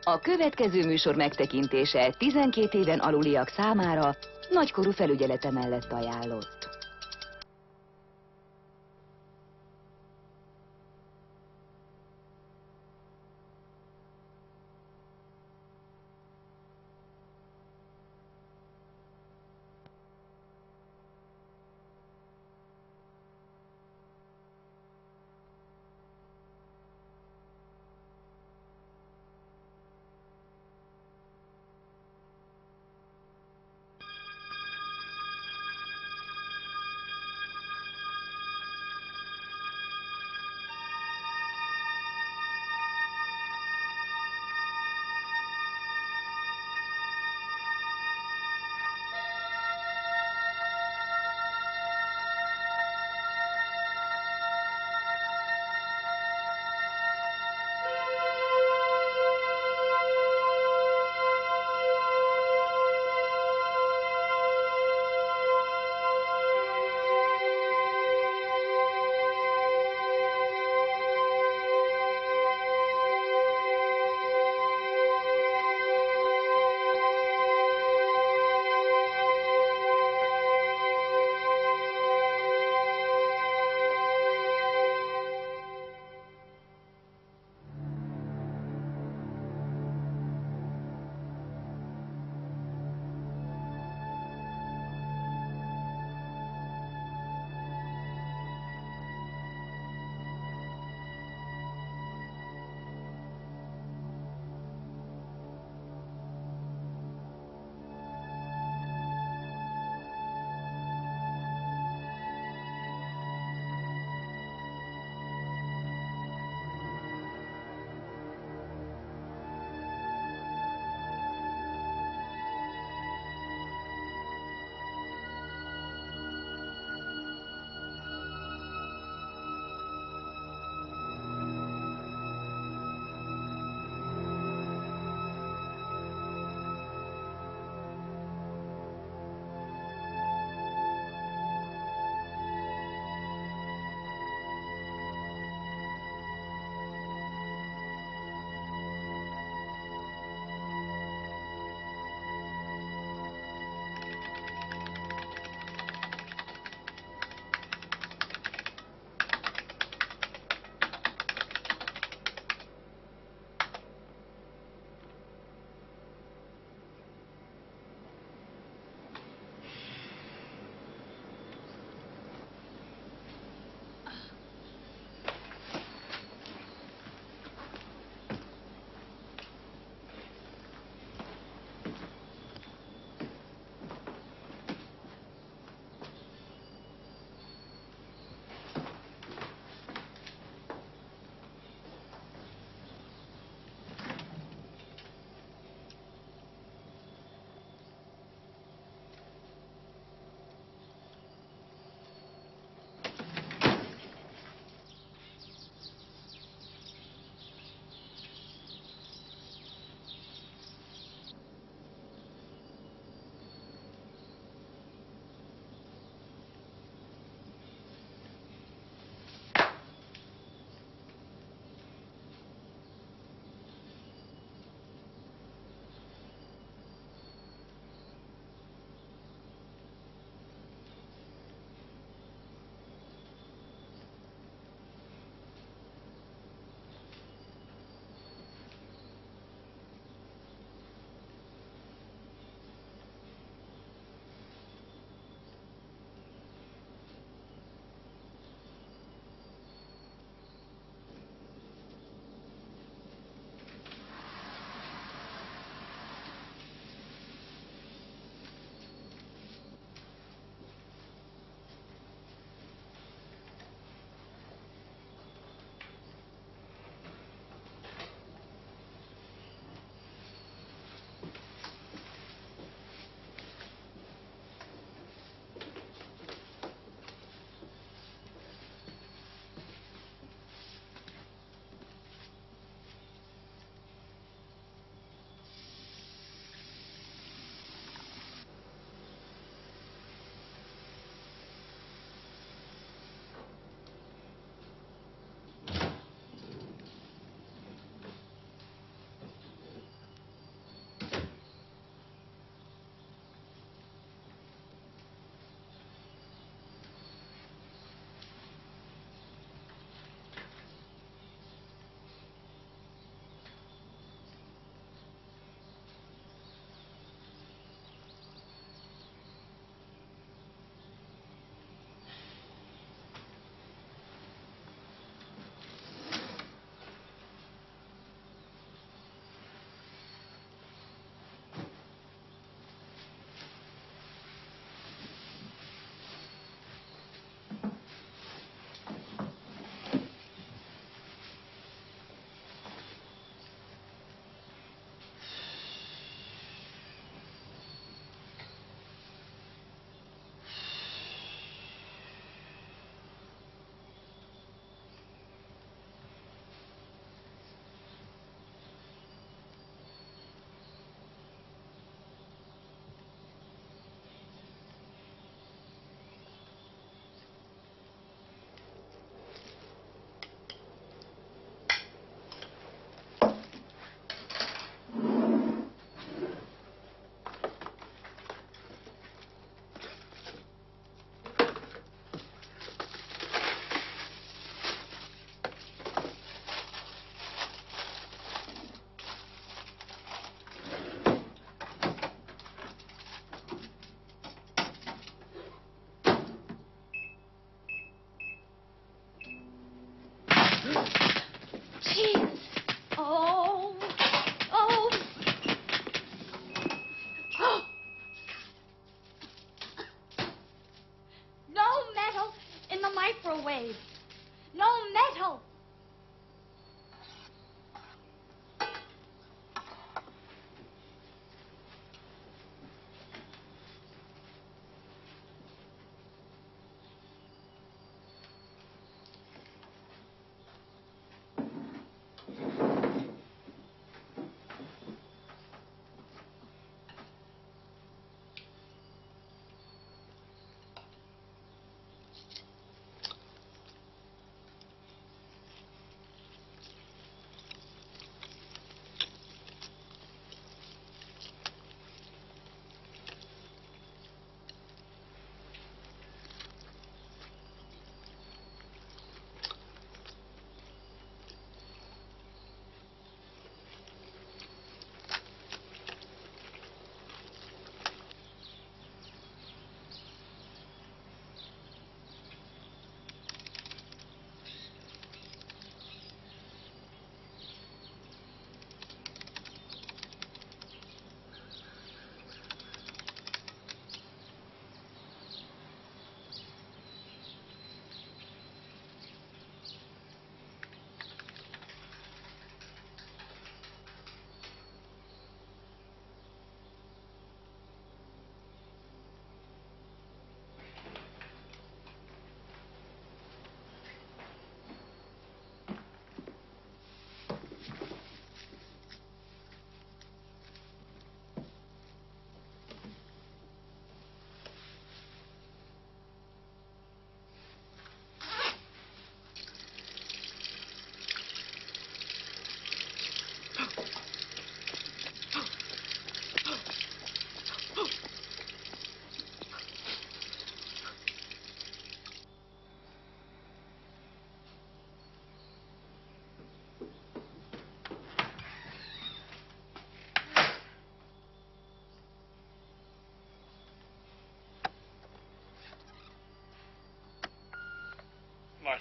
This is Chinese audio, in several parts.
A következő műsor megtekintése 12 éven aluliak számára nagykorú felügyelete mellett ajánlott.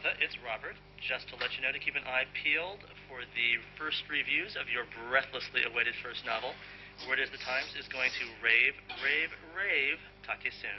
Martha, it's Robert. Just to let you know to keep an eye peeled for the first reviews of your breathlessly awaited first novel. Word is the Times is going to rave, rave, rave. Talk to you soon.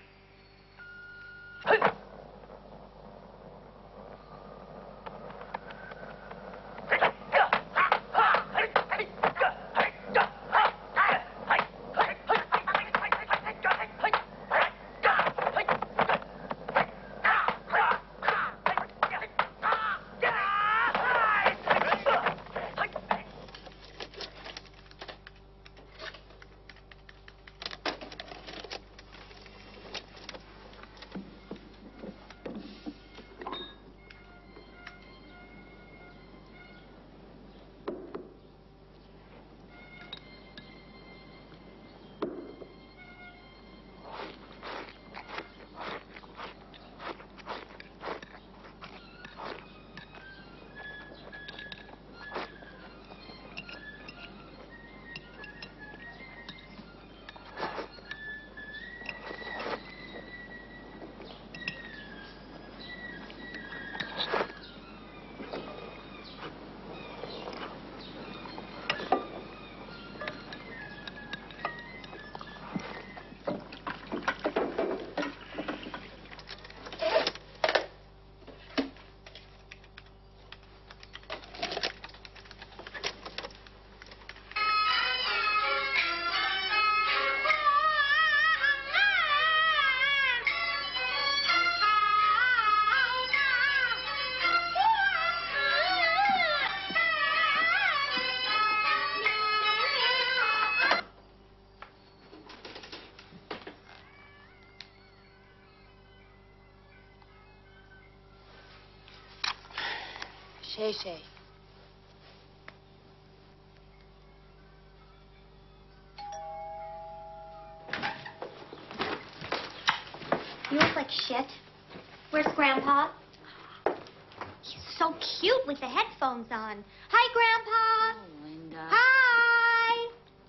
Shay. You look like shit. Where's Grandpa? He's so cute with the headphones on. Hi, Grandpa. Oh, Linda. Hi.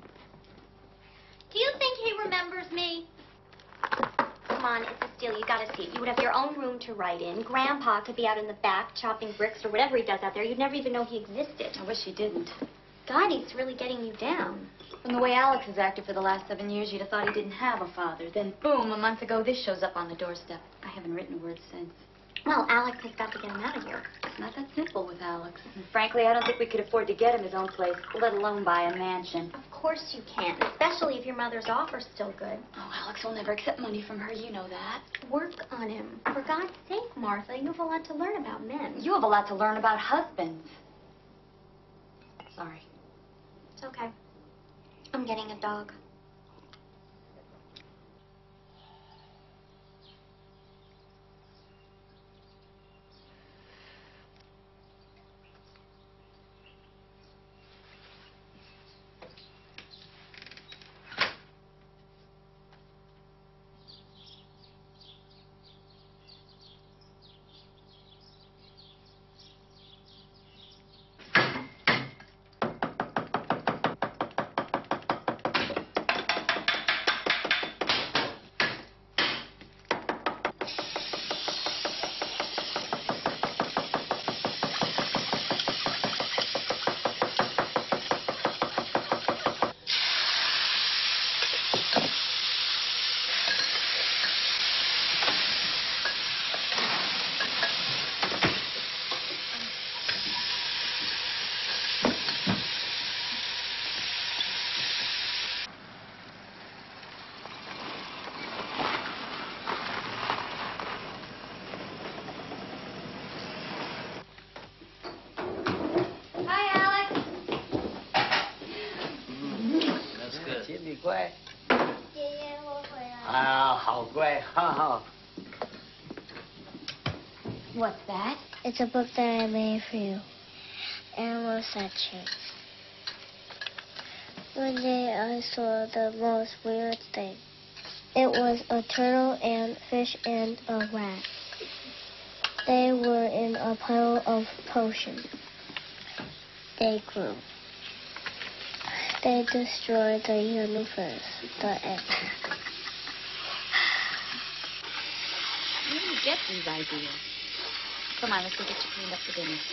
Do you think he remembers me? Come on, it's a steal. You gotta see it. You would have your own room to write in. Grandpa could be out in the back chopping bricks or whatever he does out there. You'd never even know he existed. I wish he didn't. God, he's really getting you down. From the way Alex has acted for the last 7 years, you'd have thought he didn't have a father. Then, boom, a month ago, this shows up on the doorstep. I haven't written a word since. Well, Alex has got to get him out of here. It's not that simple with Alex. And frankly, I don't think we could afford to get him his own place, let alone buy a mansion. Of course you can, especially if your mother's offer's still good. Oh, Alex will never accept money from her, you know that. Work on him. For God's sake, Martha, you have a lot to learn about men. You have a lot to learn about husbands. Sorry. It's okay. I'm getting a dog. What's that? It's a book that I made for you. Animal section. One day I saw the most weird thing. It was a turtle and fish and a rat. They were in a pile of potions. They grew. They destroyed the universe, the end. Where do you get these ideas? Come on, let's go get you cleaned up for dinner.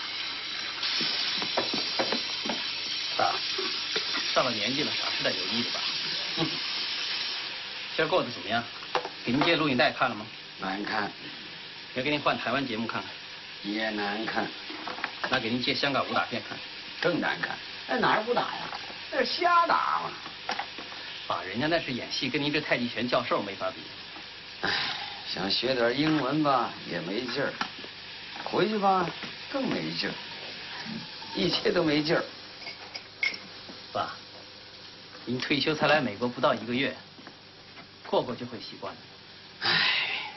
爸，上了年纪了，少吃点油腻的吧。今儿过得怎么样？给您借录影带看了吗？ 难看， 要给您换台湾节目看看。 也难看， 那给您借香港武打片看。 更难看。那哪儿武打呀？那是瞎打嘛。 爸，人家那是演戏，跟您这太极拳教授没法比。 唉，想学点英文吧，也没劲儿；回去吧，更没劲儿。一切都没劲儿。 爸，您退休才来美国不到1个月，过过就会习惯的。 唉。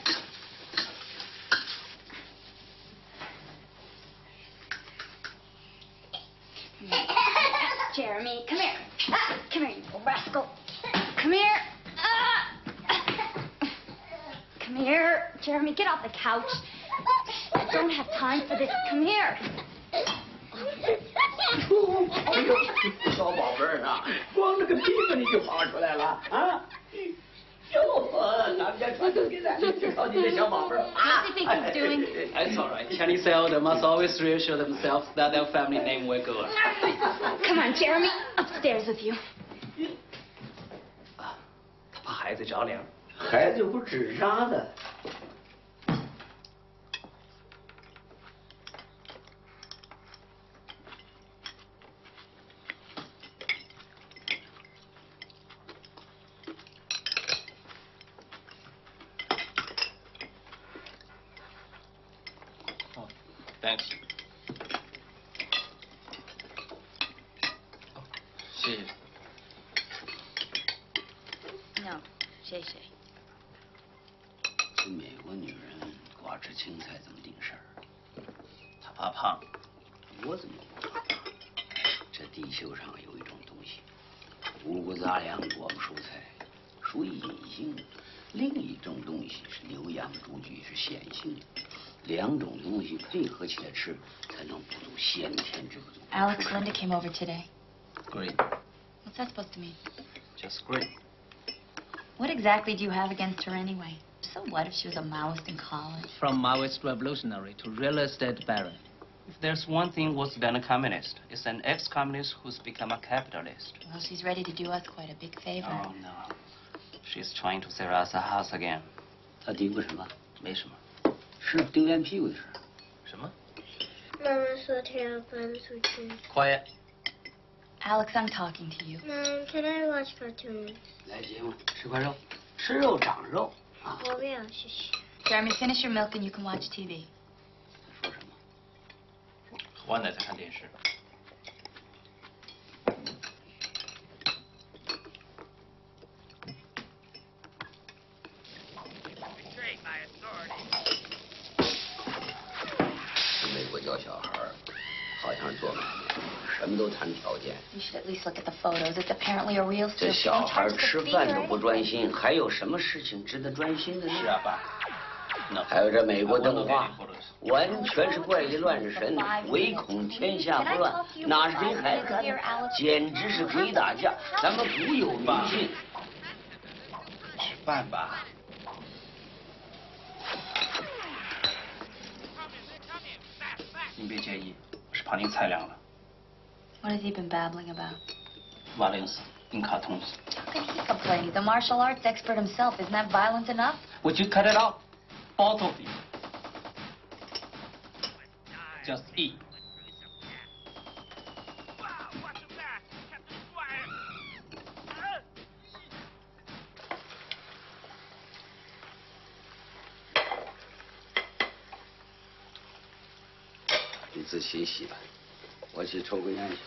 Jeremy, come here. Come here, you rascal. Come here. Come here. Jeremy, get off the couch. I don't have time for this. Come here. 哎呦，小宝贝儿啊，光那个屁股你就跑出来了啊！哟，咱们家传宗接代，就靠你这小宝贝儿啊 What do you think he's doing? It's all right. Chinese elder must always reassure themselves that their family name will go on. Come on, Jeremy. Upstairs with you. 啊，他怕孩子着凉。 孩子不纸扎的。 Thanks. 谢谢。 No, 谢谢。 这美国女人光吃青菜怎么顶事儿？ 他怕胖。 我怎么不怕胖？这地球上有一种东西，五谷杂粮、果木蔬菜，属于隐性的；另一种东西是牛羊猪具，是显性的。 两种东西配合起来吃，才能补足先天之不足。 Alex, Linda came over today. Great. What's that supposed to mean? Just great. What exactly do you have against her anyway? So what if she was a Maoist in college? From Maoist revolutionary to real estate baron. If there's one thing worse than a communist, it's an ex-communist who's become a capitalist. Well, she's ready to do us quite a big favor. Oh no. She's trying to sell us a house again. 他嘀咕什么？ 没什么。 是丢脸屁股的事。 什么？ 妈妈说她要搬出去。 Quiet. Alex, I'm talking to you. Mom, can I watch cartoons? 来节目吃块肉，吃肉长肉啊！ 我不要，谢谢。 Jeremy, finish your milk and you can watch TV. 他说什么？ 喝完奶再看电视。 美国教小孩好像是做买卖，什么都谈条件。 You should at least look at the photos. It's apparently a real 这 still. 小孩吃饭都不专心，还有什么事情值得专心的呢？ 是啊，爸。 还有这美国动画，完全是怪力乱神，唯恐天下不乱，哪是给孩子看的？简直是鬼打架。咱们古有迷信。 吃饭吧。 您别介意，我是怕您菜凉了。 What has he been babbling about? Violence in cartoons. How can he complain? He's a martial arts expert himself. Isn't that violent enough? Would you cut it out? Both of you. Just eat. 你自洗洗吧，我去抽根烟去。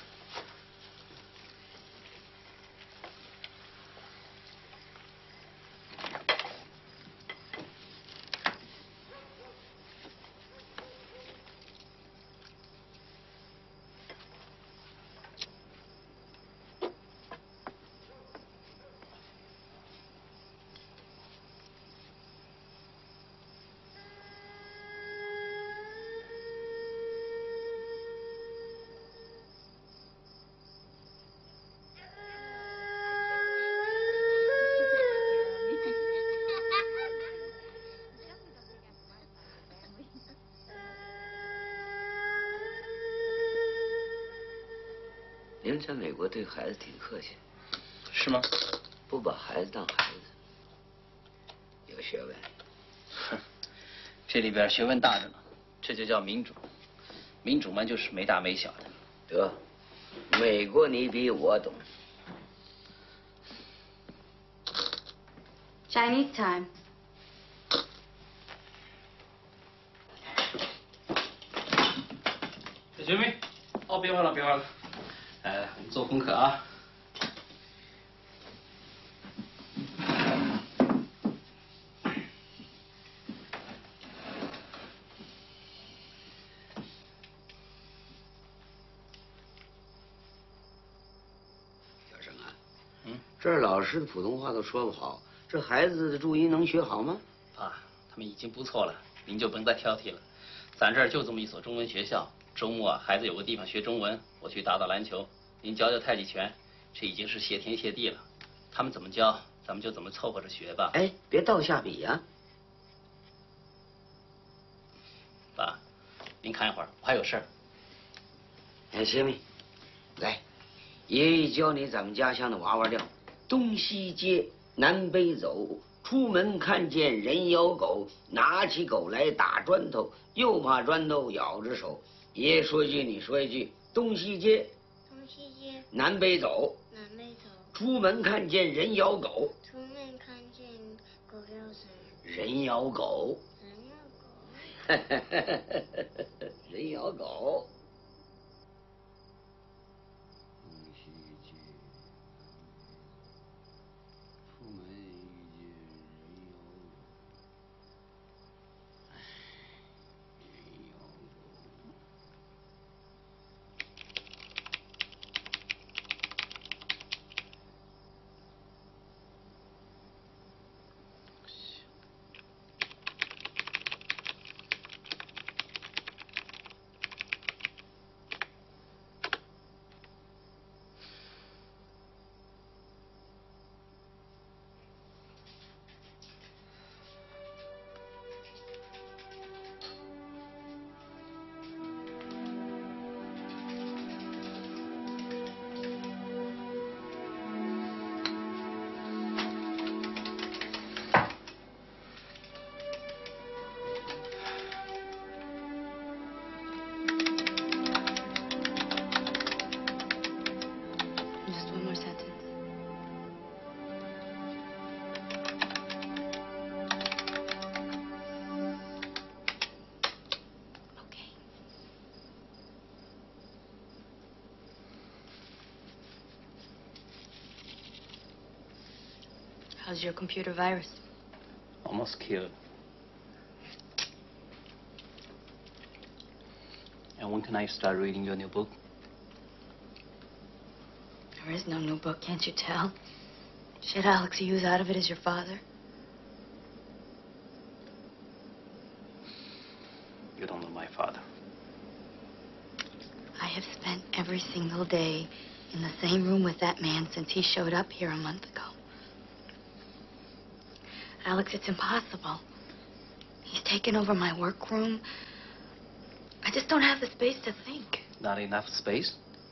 人在美国对孩子挺客气， 是吗？ 不把孩子当孩子，有学问。 哼，这里边学问大着呢，这就叫民主。民主嘛，就是没大没小的。 得，美国你比我懂。 Chinese time. 小学妹，哦，别忘了，别忘了，我们做功课啊。 小生啊，这儿老师的普通话都说不好，这孩子的注音能学好吗？ 爸，他们已经不错了，您就甭再挑剔了。咱这儿就这么一所中文学校，周末啊，孩子有个地方学中文，我去打打篮球，您教教太极拳，这已经是谢天谢地了。他们怎么教，咱们就怎么凑合着学吧。 哎，别倒下笔呀、 爸，您看一会儿，我还有事儿。 哎，学妹，来，爷爷教你咱们家乡的娃娃调：东西街，南北走。 出门看见人咬狗，拿起狗来打砖头，又怕砖头咬着手。爷爷说一句，你说一句。东西街， 东西街， 南北走。 南北走。 出门看见人咬狗， 出门看见狗咬人。 人咬狗， 人咬狗。 人咬狗。 Just one more sentence. Okay. How's your computer virus? Almost killed. And when can I start reading your new book? There is no new book, can't you tell? Shit Alex use out of it as your father. You don't know my father. I have spent every single day in the same room with that man since he showed up here a month ago. Alex, it's impossible. He's taken over my workroom. I just don't have the space to think. Not enough space?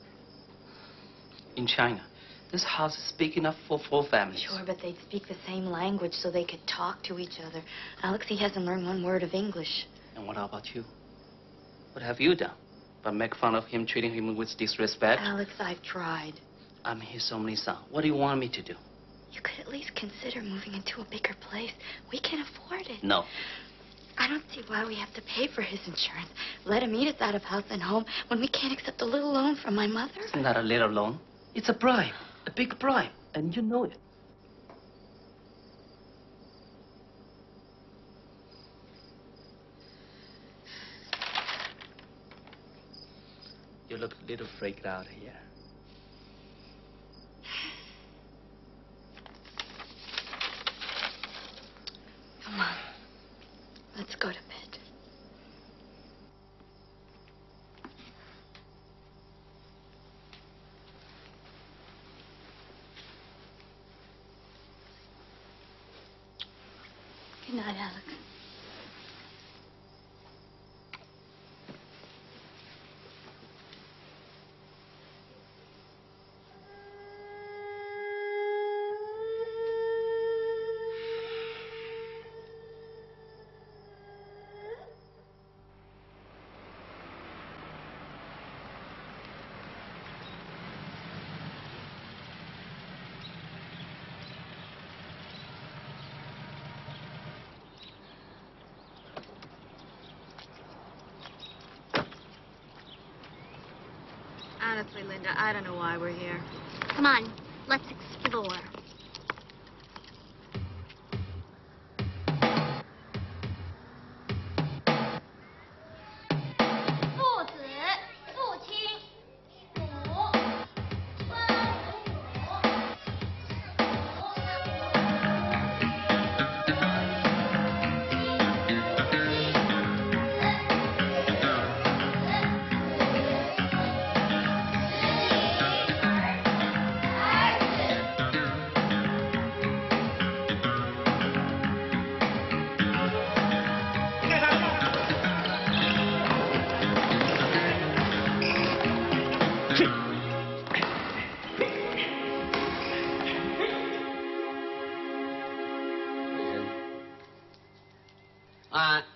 In China, this house is big enough for 4 families. Sure, but they'd speak the same language so they could talk to each other. Alex, he hasn't learned one word of English. And what about you? What have you done? But make fun of him, treating him with disrespect? Alex, I've tried. I'm his only son. What do you want me to do? You could at least consider moving into a bigger place. We can afford it. No. I don't see why we have to pay for his insurance. Let him eat us out of house and home when we can't accept a little loan from my mother. It's not a little loan. It's a bribe. A big bribe. And you know it. You look a little freaked out here. Come on. Let's go to bed. Good night, Alex. Honestly, Linda, I don't know why we're here. Come on, let's explore. 按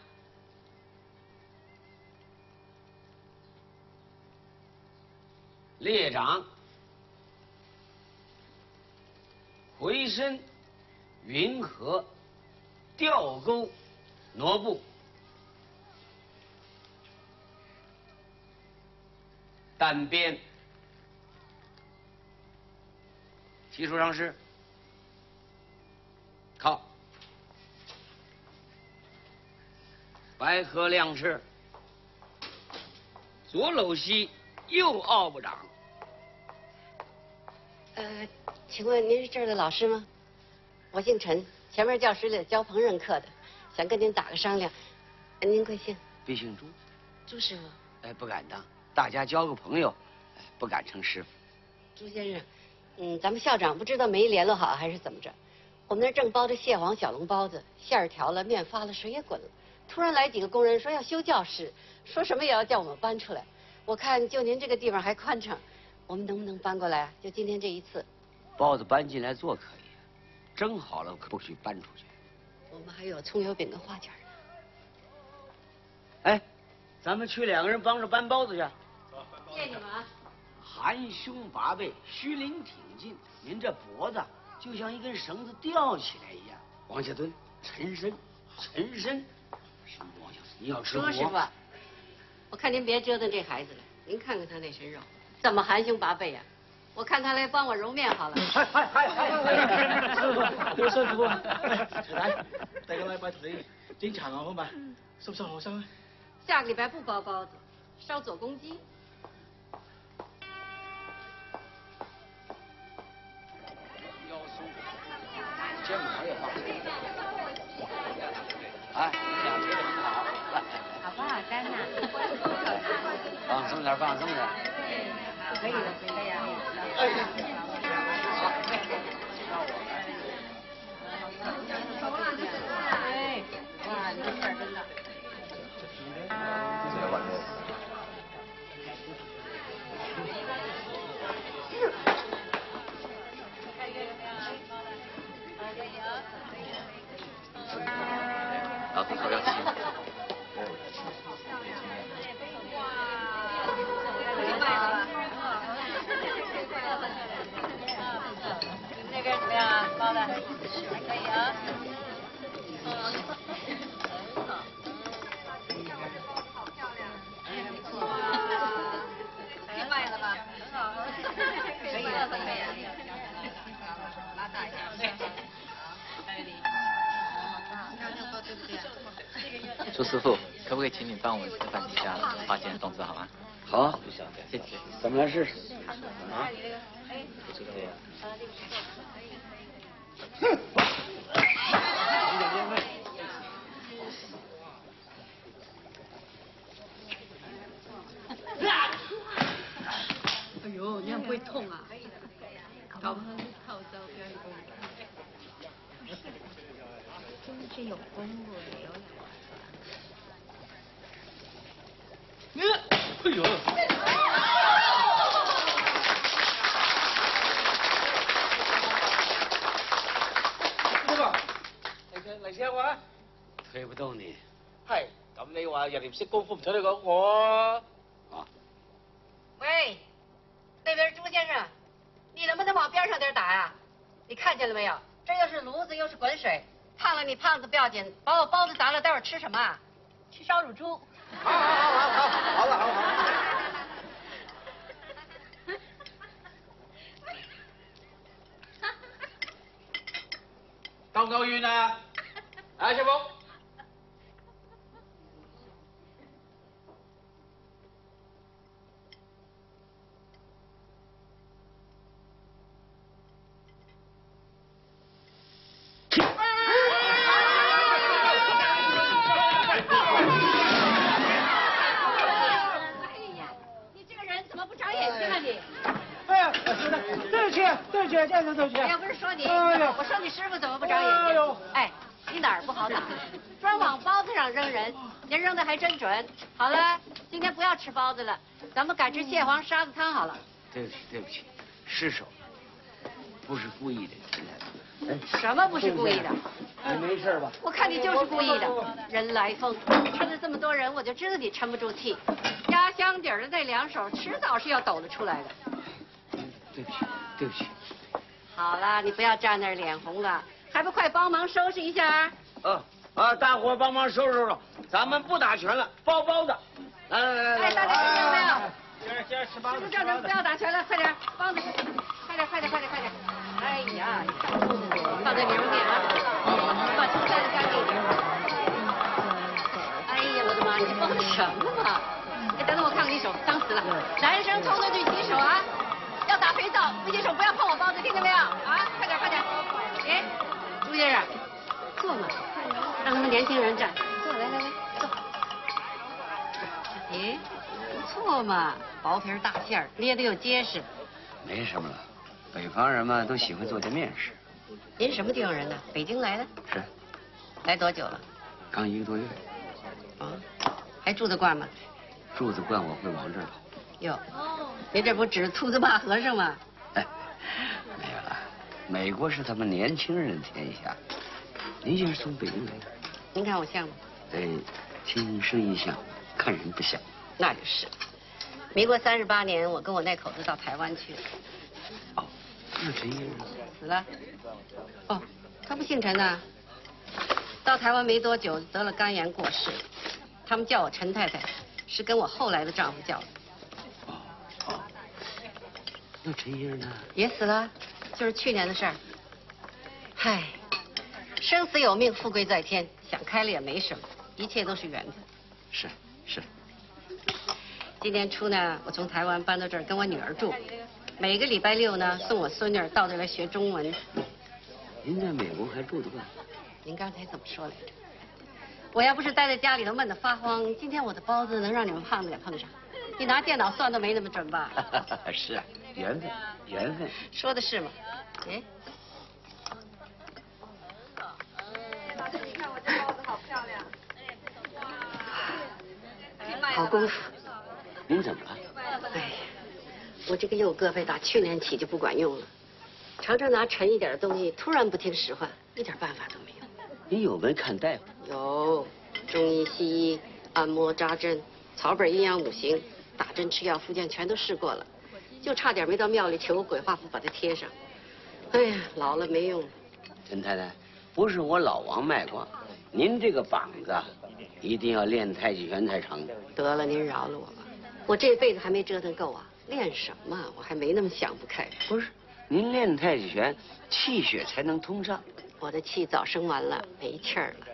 列掌，回身，匀合，吊钩，挪步，单边，提手上势，靠。 白鹤亮翅，左搂膝，右拗步掌。 请问您是这儿的老师吗？我姓陈，前面教室里教烹饪课的，想跟您打个商量。您贵姓？ 别姓朱。 朱师傅。 哎，不敢当，大家交个朋友，不敢称师傅。 朱先生，咱们校长不知道没联络好还是怎么着？我们那儿正包着蟹黄小笼包子，馅儿调了，面发了，水也滚了。 突然来几个工人说要修教室，说什么也要叫我们搬出来。我看就您这个地方还宽敞，我们能不能搬过来？就今天这一次。 包子搬进来做可以，蒸好了可不许搬出去。 我们还有葱油饼跟花卷呢。 哎，咱们去2个人帮着搬包子去。 谢谢你们啊。 含胸拔背，虚灵挺进，您这脖子就像一根绳子吊起来一样，往下蹲，沉身，沉身。 什么往下？你要吃朱师傅，我看您别折腾这孩子了。您看看他那身肉，怎么含胸拔背呀？我看他来帮我揉面好了。 师傅，有辛苦啊！嚟，第個禮拜同你整茶樓好嘛？收唔收學生啊？ 下个礼拜不包包子，烧左公鸡。 腰松，肩膀也放。 哎，你们俩吹得很好， 好不好干呐？ 放松点，放松点。 可以的，可以呀。哎，哇，你这事儿真的。 老头头要亲。 你们那边怎么样啊？包的还可以啊。挺卖的吧？很好，可以的，可以。拉大一下。 朱师傅，可不可以请你帮我们示范一下花钱的动作好吗？ 好， 谢谢。 咱们来试试。啊。 就是这样。 哎呦，你样不会痛啊？搞不好套招不要功。 真是有功夫，有两。 哎呦！師傅，嚟試下我啦。 推不動你。 係，咁你話人哋唔識功夫唔睬你講我。 啊。 喂，那边朱先生，你能不能往边上点打呀？你看见了没有？这又是炉子又是滚水，烫了你胖子不要紧，把我包子砸了，待会儿吃什么啊？吃烧乳猪。好了。 夠唔夠遠啊？啊，師傅。 先生，对不起。 哎呀，不是说你， 哎呀， 我说你师傅怎么不长眼睛？哎，你哪儿不好打？专往包子上扔人，您扔的还真准。好了，今天不要吃包子了，咱们改吃蟹黄沙子汤好了。 对不起，对不起，失手，不是故意的。 什么不是故意的？ 你没事吧？ 我看你就是故意的。人来疯，趁着这么多人，我就知道你沉不住气。压箱底儿的那两手，迟早是要抖得出来的。 对不起，对不起。 好了，你不要站那儿脸红了，还不快帮忙收拾一下？ 大伙帮忙收拾收，咱们不打拳了，包包子。来， 哎，大家听见没有？ 今儿吃包子。 叫人不要打拳了，快点，帮着，快点。哎呀，放在里面点啊，把葱摘得干净点。哎呀，我的妈，你这帮什么嘛？哎，等等，我看看你手，脏死了。男生冲出去洗手啊！要打肥皂，不洗手不要碰我包子，听见没有？啊，快点！哎，朱先生，坐嘛，让他们年轻人站。坐，来，坐。哎，不错嘛，薄皮大馅儿，捏得又结实。 没什么了，北方人嘛都喜欢做点面食。 您什么地方人呢？北京来的？ 是。 来多久了？ 刚1个多月。 啊，还住得惯吗？ 住得惯，我会往这儿跑。 哟，您这不指兔子怕和尚吗？ 没有了，美国是他们年轻人的天下。您也是从北京来的？ 您看我像吗？ 听声音像，看人不像。 那就是。民国38年，我跟我那口子到台湾去。 哦，那陈先生死了。哦，他不姓陈呐。到台湾没多久，得了肝炎过世。他们叫我陈太太，是跟我后来的丈夫叫的。 那陈先生呢？ 也死了，就是去年的事儿。嗨，生死有命，富贵在天，想开了也没什么，一切都是缘分。 是。 今年初呢，我从台湾搬到这儿跟我女儿住，每个礼拜6呢送我孙女儿到这儿来学中文。 您在美国还住得惯？ 您刚才怎么说来着？我要不是待在家里头闷得发慌，今天我的包子能让你们碰上。你拿电脑算都没那么准吧？ 是啊，缘分。 说的是吗？哎， 你看我这包子好漂亮。 好功夫。 您怎么了？ 哎呀，我这个右胳膊打去年起就不管用了，常常拿沉一点的东西，突然不听使唤，一点办法都没有。 您有没看大夫？ 有，中医、西医、按摩、扎针、草本阴阳五行、打针吃药、复健全都试过了，就差点没到庙里求个鬼画符把它贴上。哎呀，老了没用。 陈太太，不是我老王卖瓜，您这个膀子一定要练太极拳才成。 得了，您饶了我吧，我这辈子还没折腾够啊，练什么？我还没那么想不开。 不是，您练太极拳，气血才能通畅。 我的气早生完了，没气儿了。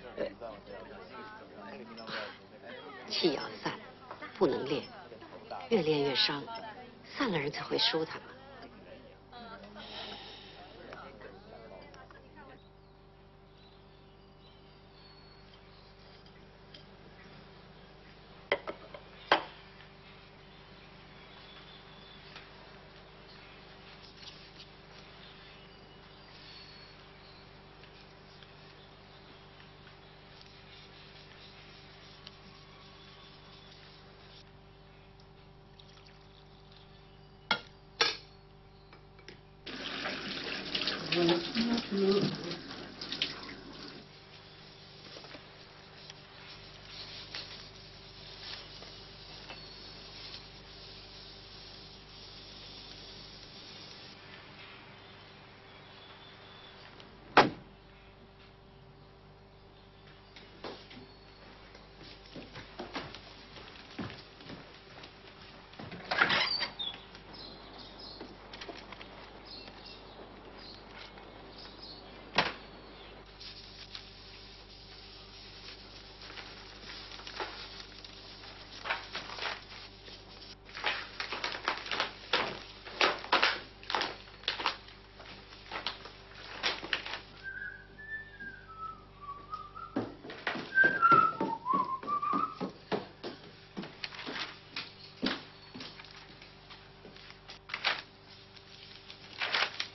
气要散，不能练，越练越伤，散了人才会舒坦嘛。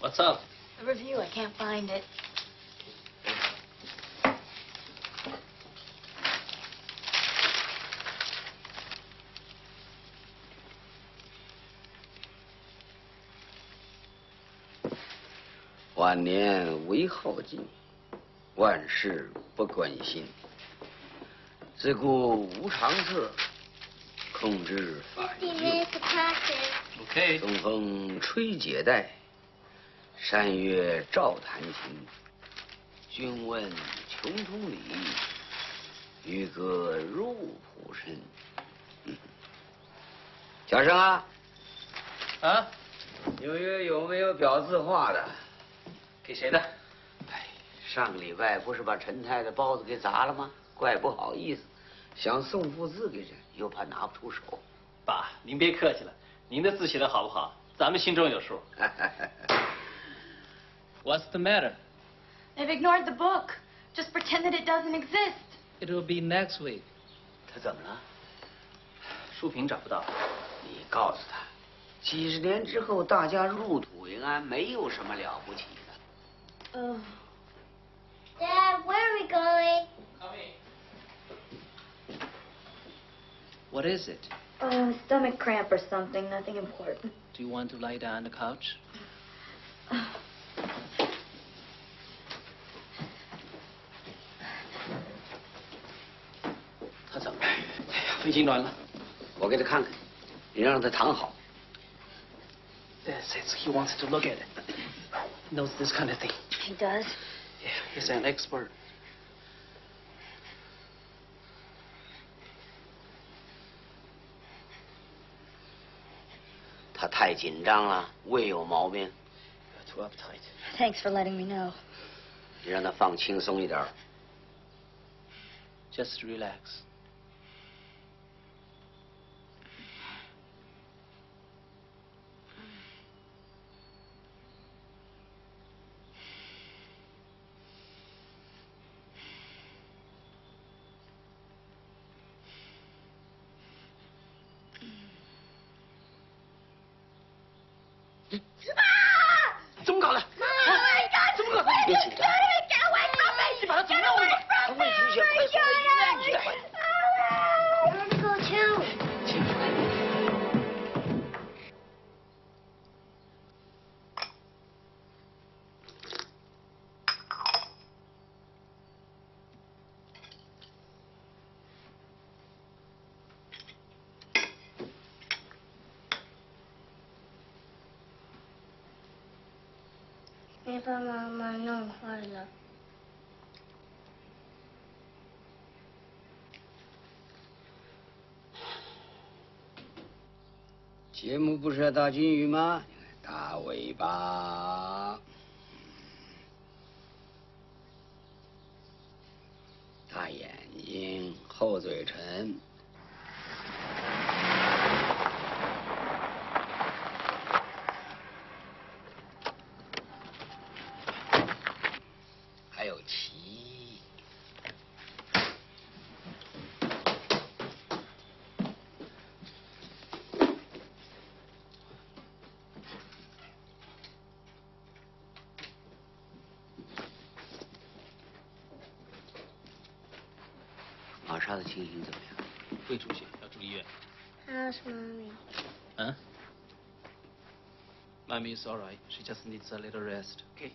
What's up? A review. I can't find it. 晚年唯好静，万事不关心。自顾无常策，控制反应。 OK。 东风吹解带，山月照弹琴。君问穷通理，渔歌入浦深。小生啊， 啊， 纽约有没有表字画的？ 给谁的？ 哎，上个礼拜不是把陈太的包子给砸了吗？怪不好意思，想送副字给人，又怕拿不出手。 爸，您别客气了，您的字写的好不好，咱们心中有数。What's the matter? They've ignored the book. Just pretend that it doesn't exist. It will be next week. 他怎么了？ 书评找不到。 你告诉他，几十年之后大家入土为安，没有什么了不起的。 Dad, where are we going? What is it? Stomach cramp or something. Nothing important. Do you want to lie down on the couch? 他怎么了？ 哎呀，肺痉挛了。 我给他看看，你让他躺好。 Dad says he wants to look at it. He knows this kind of thing. He does. Yeah, he's an expert. 他太紧张了，胃有毛病。 Too uptight. Thanks for letting me know. 你让他放轻松一点。 Just relax. May 把妈妈弄坏了。 节目不是要大金鱼吗？大尾巴，大眼睛，厚嘴唇。还有鳍。玛莎的情形怎么样？ 胃出血，要住医院。 How's mommy? Huh? Mommy is all right. She just needs a little rest. Okay.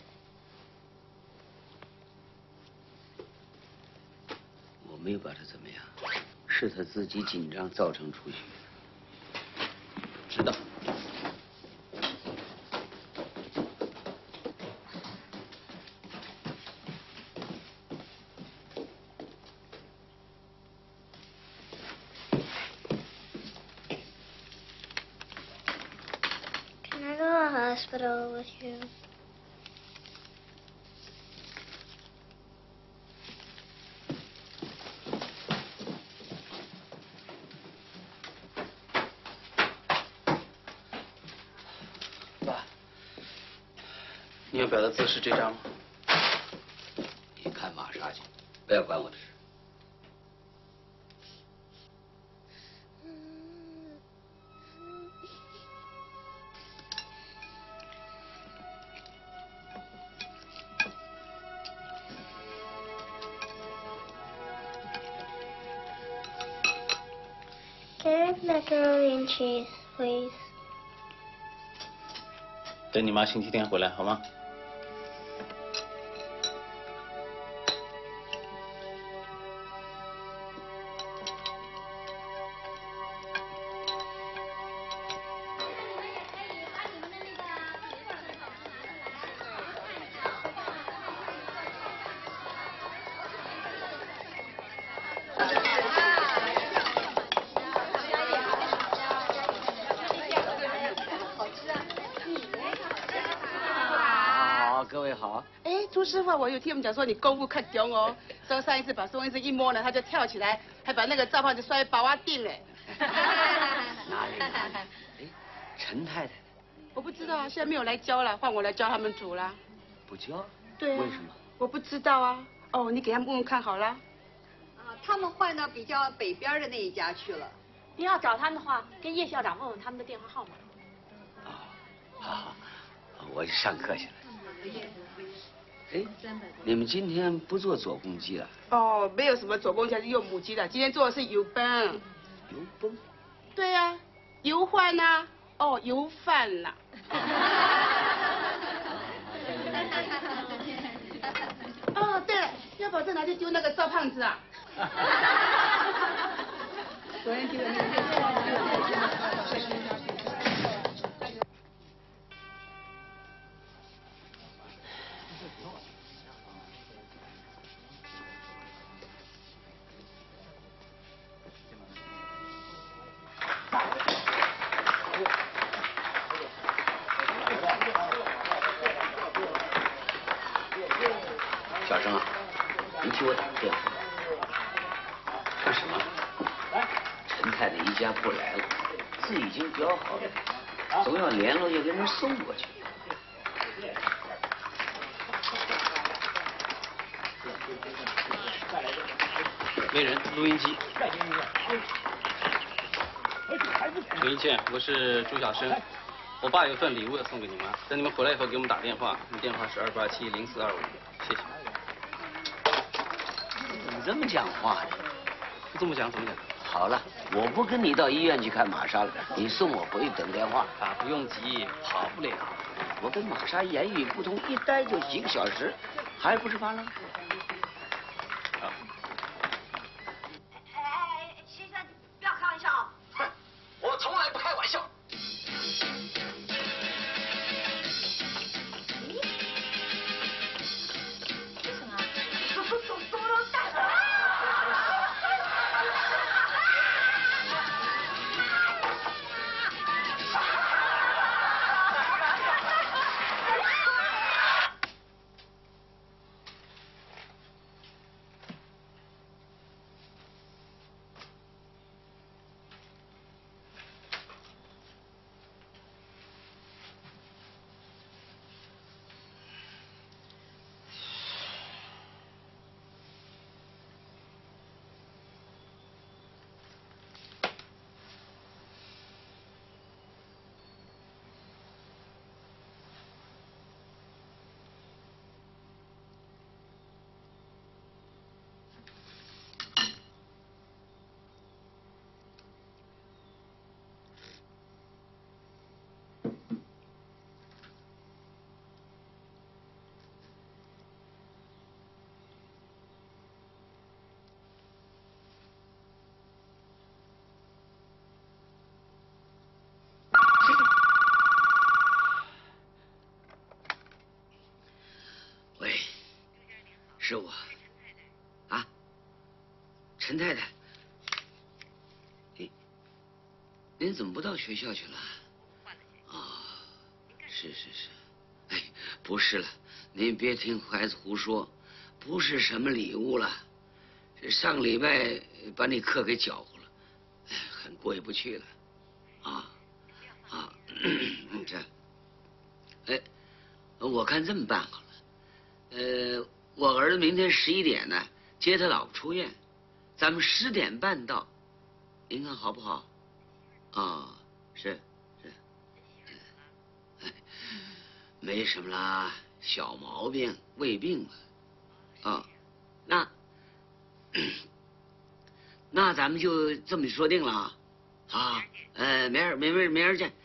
我没有把他怎么样，是他自己紧张造成出血。 知道。 Can I go to the hospital with you? 爸，你要表的字是这张吗？ 你看玛莎去，不要管我的事。 Macaroni and cheese, please. 等你妈星期天回来好吗？ 师傅，我有听他们讲说你功夫可强哦。说上一次把宋医生一摸呢，他就跳起来，还把那个赵胖子摔把瓦定哎。 哪里？哎，陈太太， 我不知道啊，现在没有来教了，换我来教他们煮了。 不教？ 对啊。 为什么？ 我不知道啊。哦，你给他们问问看好了。 啊，他们换到比较北边的那一家去了。 你要找他们的话，跟叶校长问问他们的电话号码。 好，我上课去了。哎，你们今天不做左公鸡了？ 哦，没有什么左公鸡，还是用母鸡的。今天做的是油崩。 油崩？ 对呀、啊，油饭呐、哦，油饭呐、哦，对了，要保证拿去丢那个赵胖子啊。昨天丢的那个。 小生啊，你替我打个电话。干什么？陈太太一家不来了，字已经标好了，总要联络，要给人送过去。 没人，录音机。刘一倩，我是朱小生，我爸有份礼物要送给你妈，等你们回来以后给我们打电话，你电话是287-0425，谢谢。 你怎么这么讲话呢？ 不这么讲怎么讲？ 好了，我不跟你到医院去看玛莎了，你送我回去等电话。 啊，不用急，跑不了。 我跟玛莎言语不通，一待就几个小时，还不是完了？ 好。 先生，不要开玩笑啊！ 哼，我从来不开玩笑。喂，是我。啊，陈太太，您怎么不到学校去了？啊，是。哎，不是了，您别听孩子胡说，不是什么礼物了，这上个礼拜把你课给搅和了，哎，很过意不去了。哎，我看这么办好了，我儿子明天11点呢接他老婆出院，咱们10点半到，您看好不好？啊，是，没什么啦，小毛病，胃病了。啊，那咱们就这么说定了啊。 好，明儿见。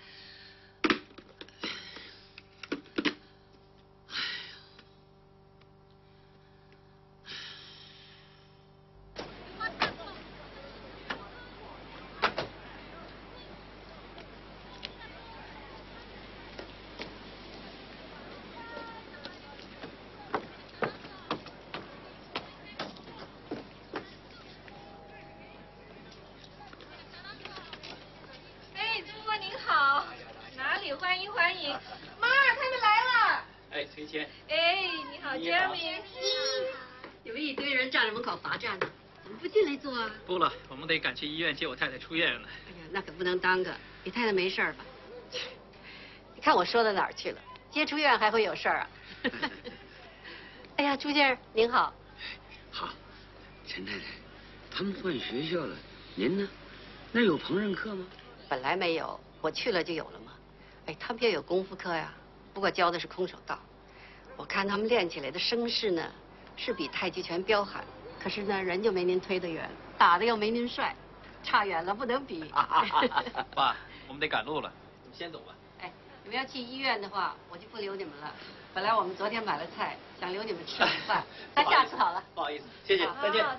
崔谦。 哎，你好 ，Jeremy。 你们一堆人站在门口罚站呢，怎么不进来坐啊？ 不了，我们得赶去医院接我太太出院了。 哎呀，那可不能耽搁。你太太没事吧？你看我说到哪儿去了？接出院还会有事儿啊？哎呀，朱先生您好。 好，陈太太，他们换学校了，您呢？那有烹饪课吗？ 本来没有，我去了就有了嘛。哎，他们也有功夫课呀，不过教的是空手道。我看他们练起来的声势呢，是比太极拳彪悍，可是呢，人就没您推得远，打的又没您帅，差远了，不能比。 爸，我们得赶路了，你们先走吧。 哎，你们要去医院的话，我就不留你们了。本来我们昨天买了菜，想留你们吃午饭，那下次好了。 不好意思，谢谢，再见。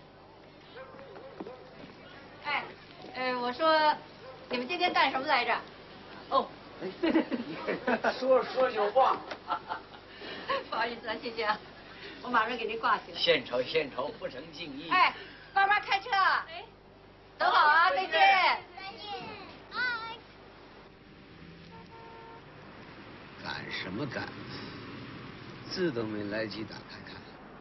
哎，我说，你们今天干什么来着？哦， 对，说就忘。 不好意思啊，谢谢啊，我马上给您挂起来。 献丑，不成敬意。 哎，慢慢开车。哎，走好啊，再见。 再见，拜。 赶什么赶？字都没来及打开看。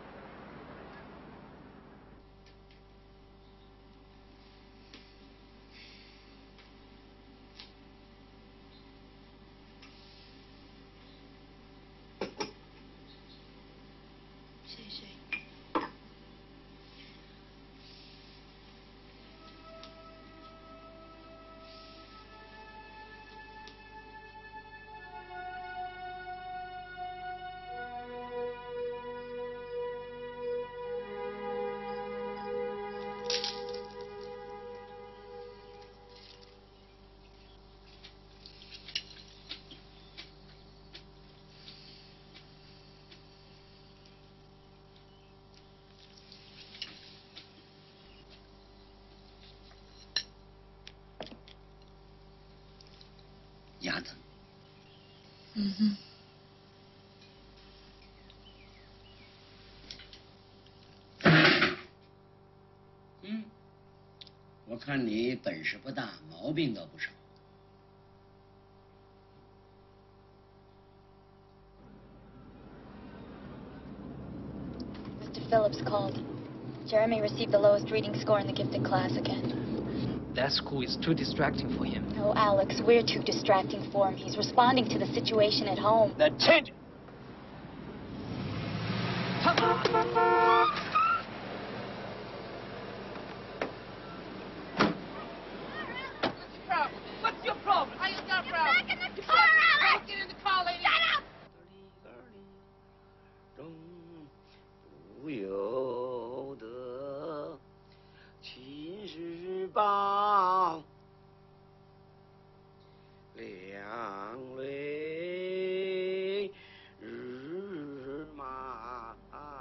鸭子。 嗯哼。 我看你本事不大，毛病倒不少。 Mr. Phillips called. Jeremy received the lowest reading score in the gifted class again. That school is too distracting for him. No, Alex, we're too distracting for him. He's responding to the situation at home. Then change it. What's your problem? How you got a problem? Get back in the car, Alex! Get in the car, lady. Shut up! 不由得秦时报，两泪日麻。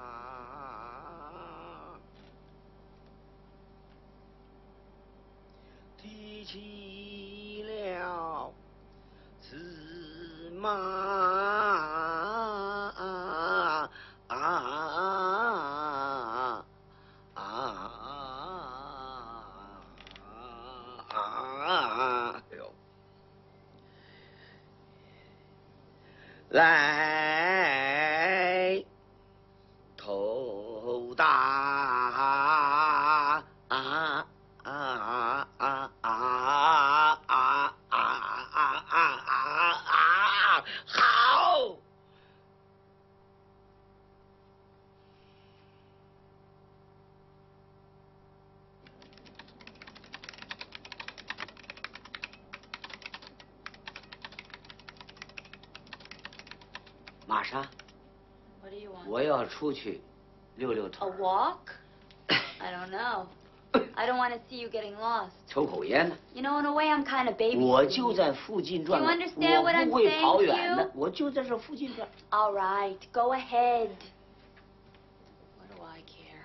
提起了司马。来头大好。玛莎， What do you want? 我要出去溜溜腿。 A walk? I don't know. I don't want to see you getting lost. 抽口烟呢？ You know, in a way, I'm kind of babysitting. 我就在附近转 You 转， understand what 我 I'm 不会 saying 跑 to 远的 you?， 我就在这附近转。 All right, go ahead. What do I care?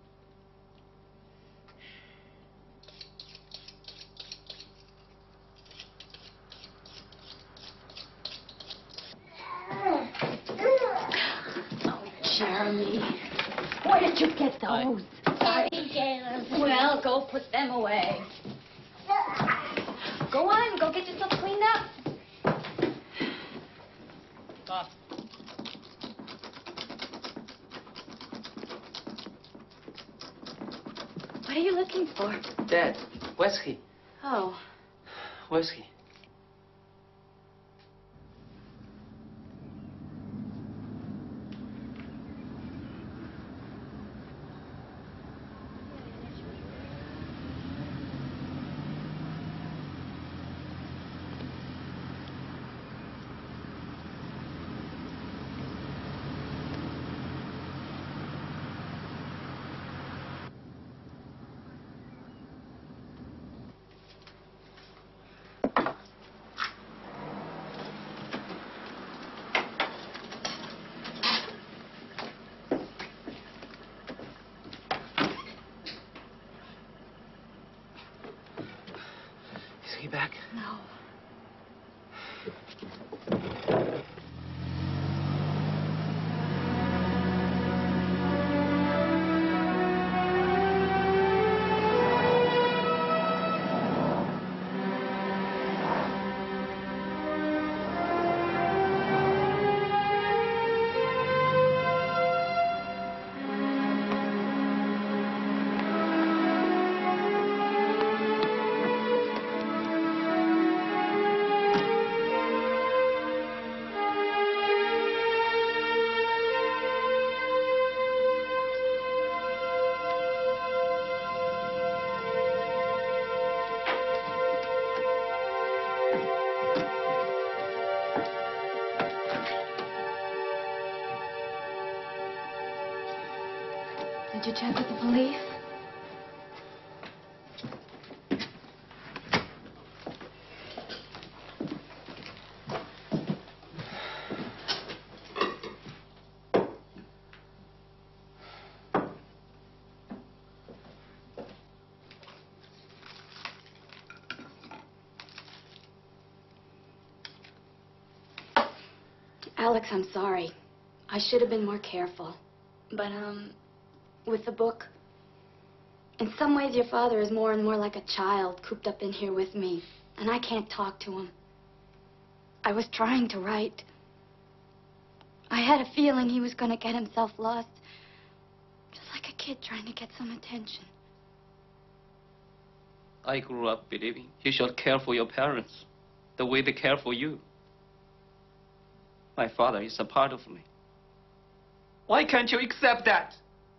Oh, Jeremy, where did you get those? Well, go put them away. Go on, go get yourself cleaned up. 爸。 What are you looking for? Dad, whiskey. Oh. Whiskey. Is he back? No. Did you check with the police? Alex, I'm sorry. I should have been more careful. But, with the book, in some ways your father is more and more like a child cooped up in here with me, and I can't talk to him. I was trying to write. I had a feeling he was going to get himself lost, just like a kid trying to get some attention. I grew up believing you should care for your parents the way they care for you. My father is a part of me. Why can't you accept that?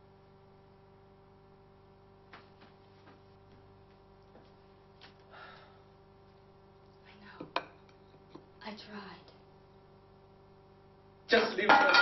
I know. I tried. Just leave her.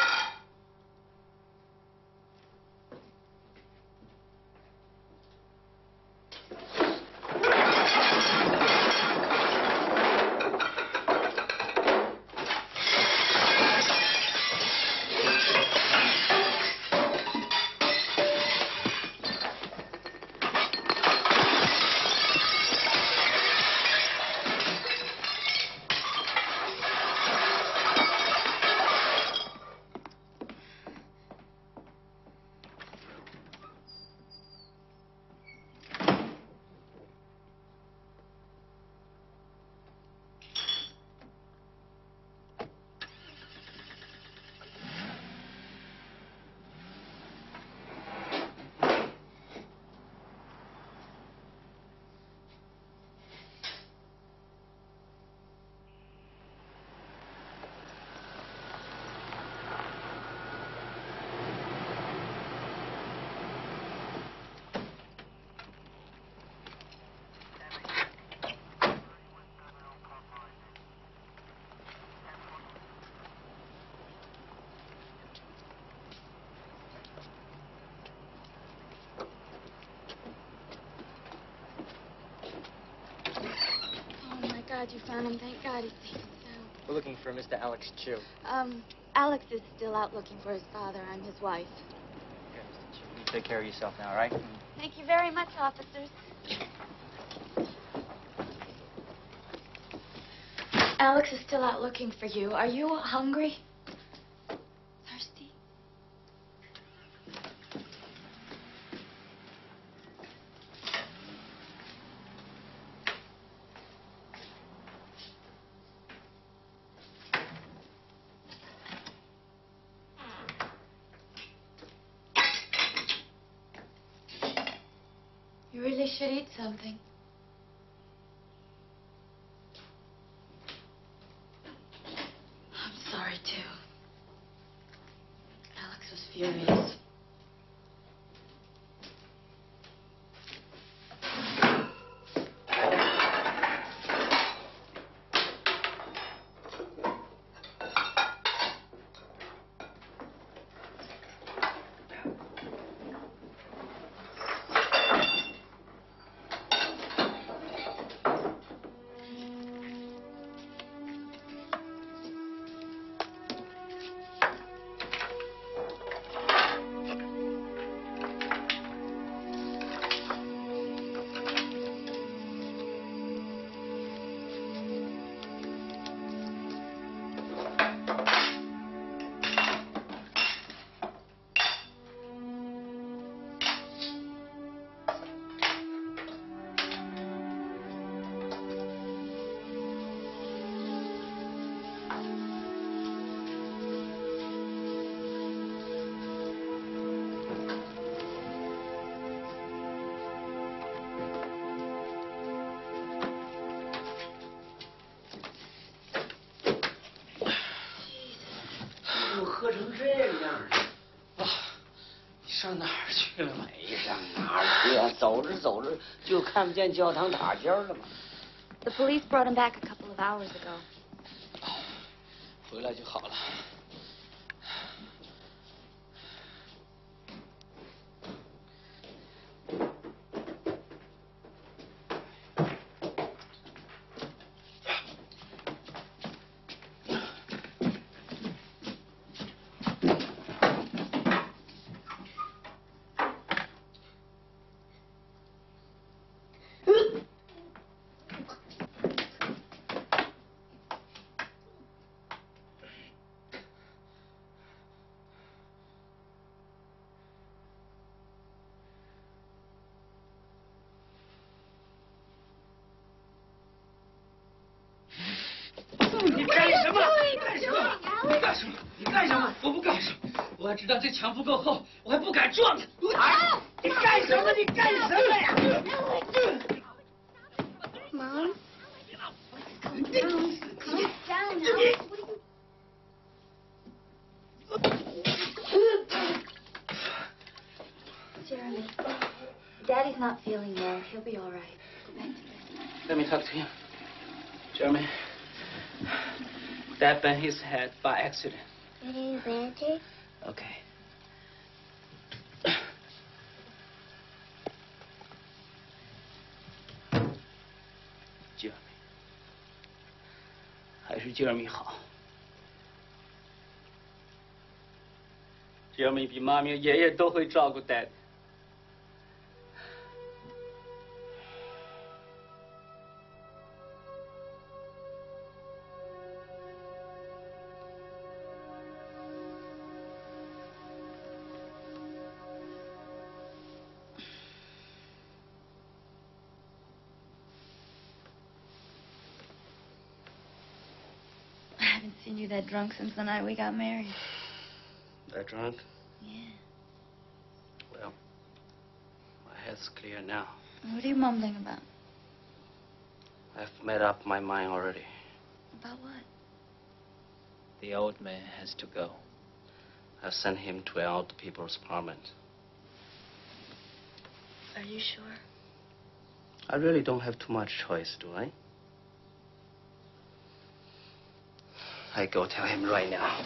God you found him. Thank God he's taken sound. We're looking for Mr. Alex Chu. Alex is still out looking for his father. I'm his wife. Okay, Mr. Chu, you take care of yourself now, all right? Thank you very much, officers. Alex is still out looking for you. Are you hungry? Thirsty? You really should eat something. I'm sorry, too. Alex was furious. 喝成这样啊，你上哪儿去了？ 没上哪儿去啊？走着走着就看不见教堂塔尖了嘛。 The police brought him back a couple of hours ago. 回来就好了。 你干什么？干什么？你干什么？你干什么？ 我不干什么，我要知道这墙不够厚，我还不敢撞他。 你干什么？你干什么呀 Mom? Calm down now. Jeremy, Daddy's not feeling well. He'll be all right. Go back to bed. Let me talk to him. Jeremy, Dad bent his head by accident. It is Auntie. Okay. Jeremy, 还是 Jeremy 好。Jeremy 比妈咪、爷爷都会照顾 Dad。 I haven't seen you that drunk since the night we got married. That drunk? Yeah. Well, my head's clear now. What are you mumbling about? I've made up my mind already. About what? The old man has to go. I've sent him to an old people's apartment. Are you sure? I really don't have too much choice, do I? I go tell him right now.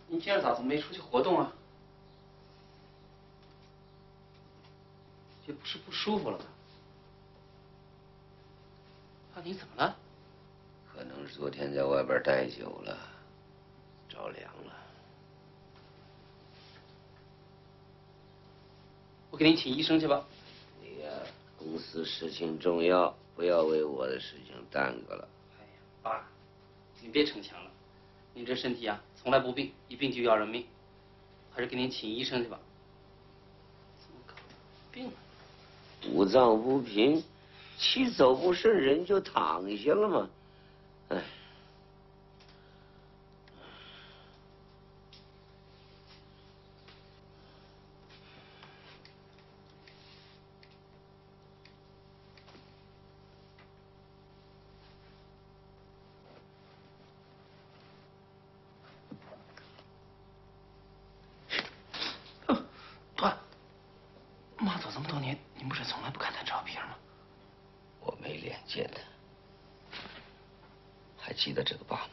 您今儿早怎么没出去活动啊？这不是不舒服了吗？啊，你怎么了？ 可能是昨天在外边待久了，着凉了。 我给您请医生去吧。 你呀，公司事情重要，不要为我的事情耽搁了。 哎呀，爸，您别逞强了。您这身体啊，从来不病，一病就要人命，还是给您请医生去吧。怎么搞的？病了？ 五脏不平，气走不顺，人就躺下了嘛。哎。 爸，妈走这么多年，您不是从来不看她照片吗？ 我没脸见他。还记得这个爸吗？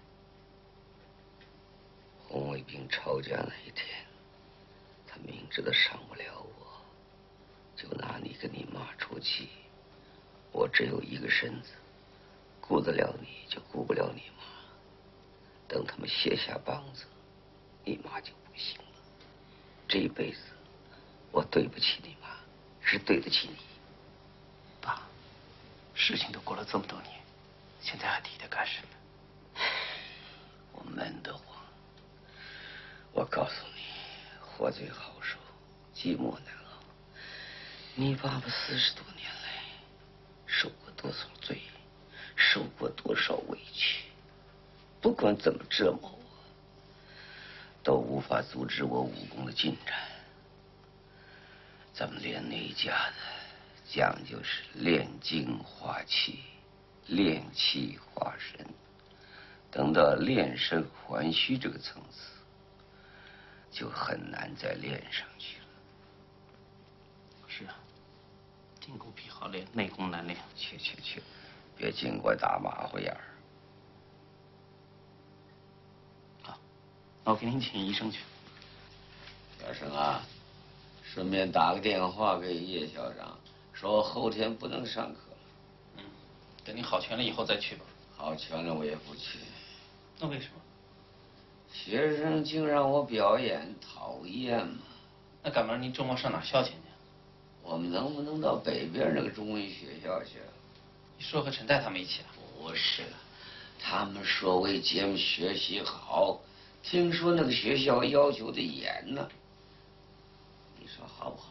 红卫兵抄家那一天，他明知道伤不了我，就拿你跟你妈出气。我只有一个身子，顾得了你就顾不了你妈。等他们卸下帮子，你妈就不行了。这一辈子，我对不起你妈，是对得起你。 爸，事情都过了这么多年，现在还提它干什么？ 我闷得慌。我告诉你，活最好受，寂寞难熬。你爸爸40多年来，受过多少罪，受过多少委屈，不管怎么折磨我，都无法阻止我武功的进展。咱们练那一家的讲究是炼精化气，炼气化神。等到炼神还虚这个层次，就很难再练上去了。 是啊，筋骨皮好练，内功难练。 去，别经过大马虎眼儿。 好，那我给您请医生去。 小生啊，顺便打个电话给叶校长，说我后天不能上课了。 等你好全了以后再去吧。 好全了我也不去。 那为什么？ 学生净让我表演，讨厌嘛。 那赶不上您周末上哪儿消遣去？ 我们能不能到北边那个中文学校去？ 你说和陈太他们一起啊？ 不是，他们说为节目学习好，听说那个学校要求的严呢。你说好不好？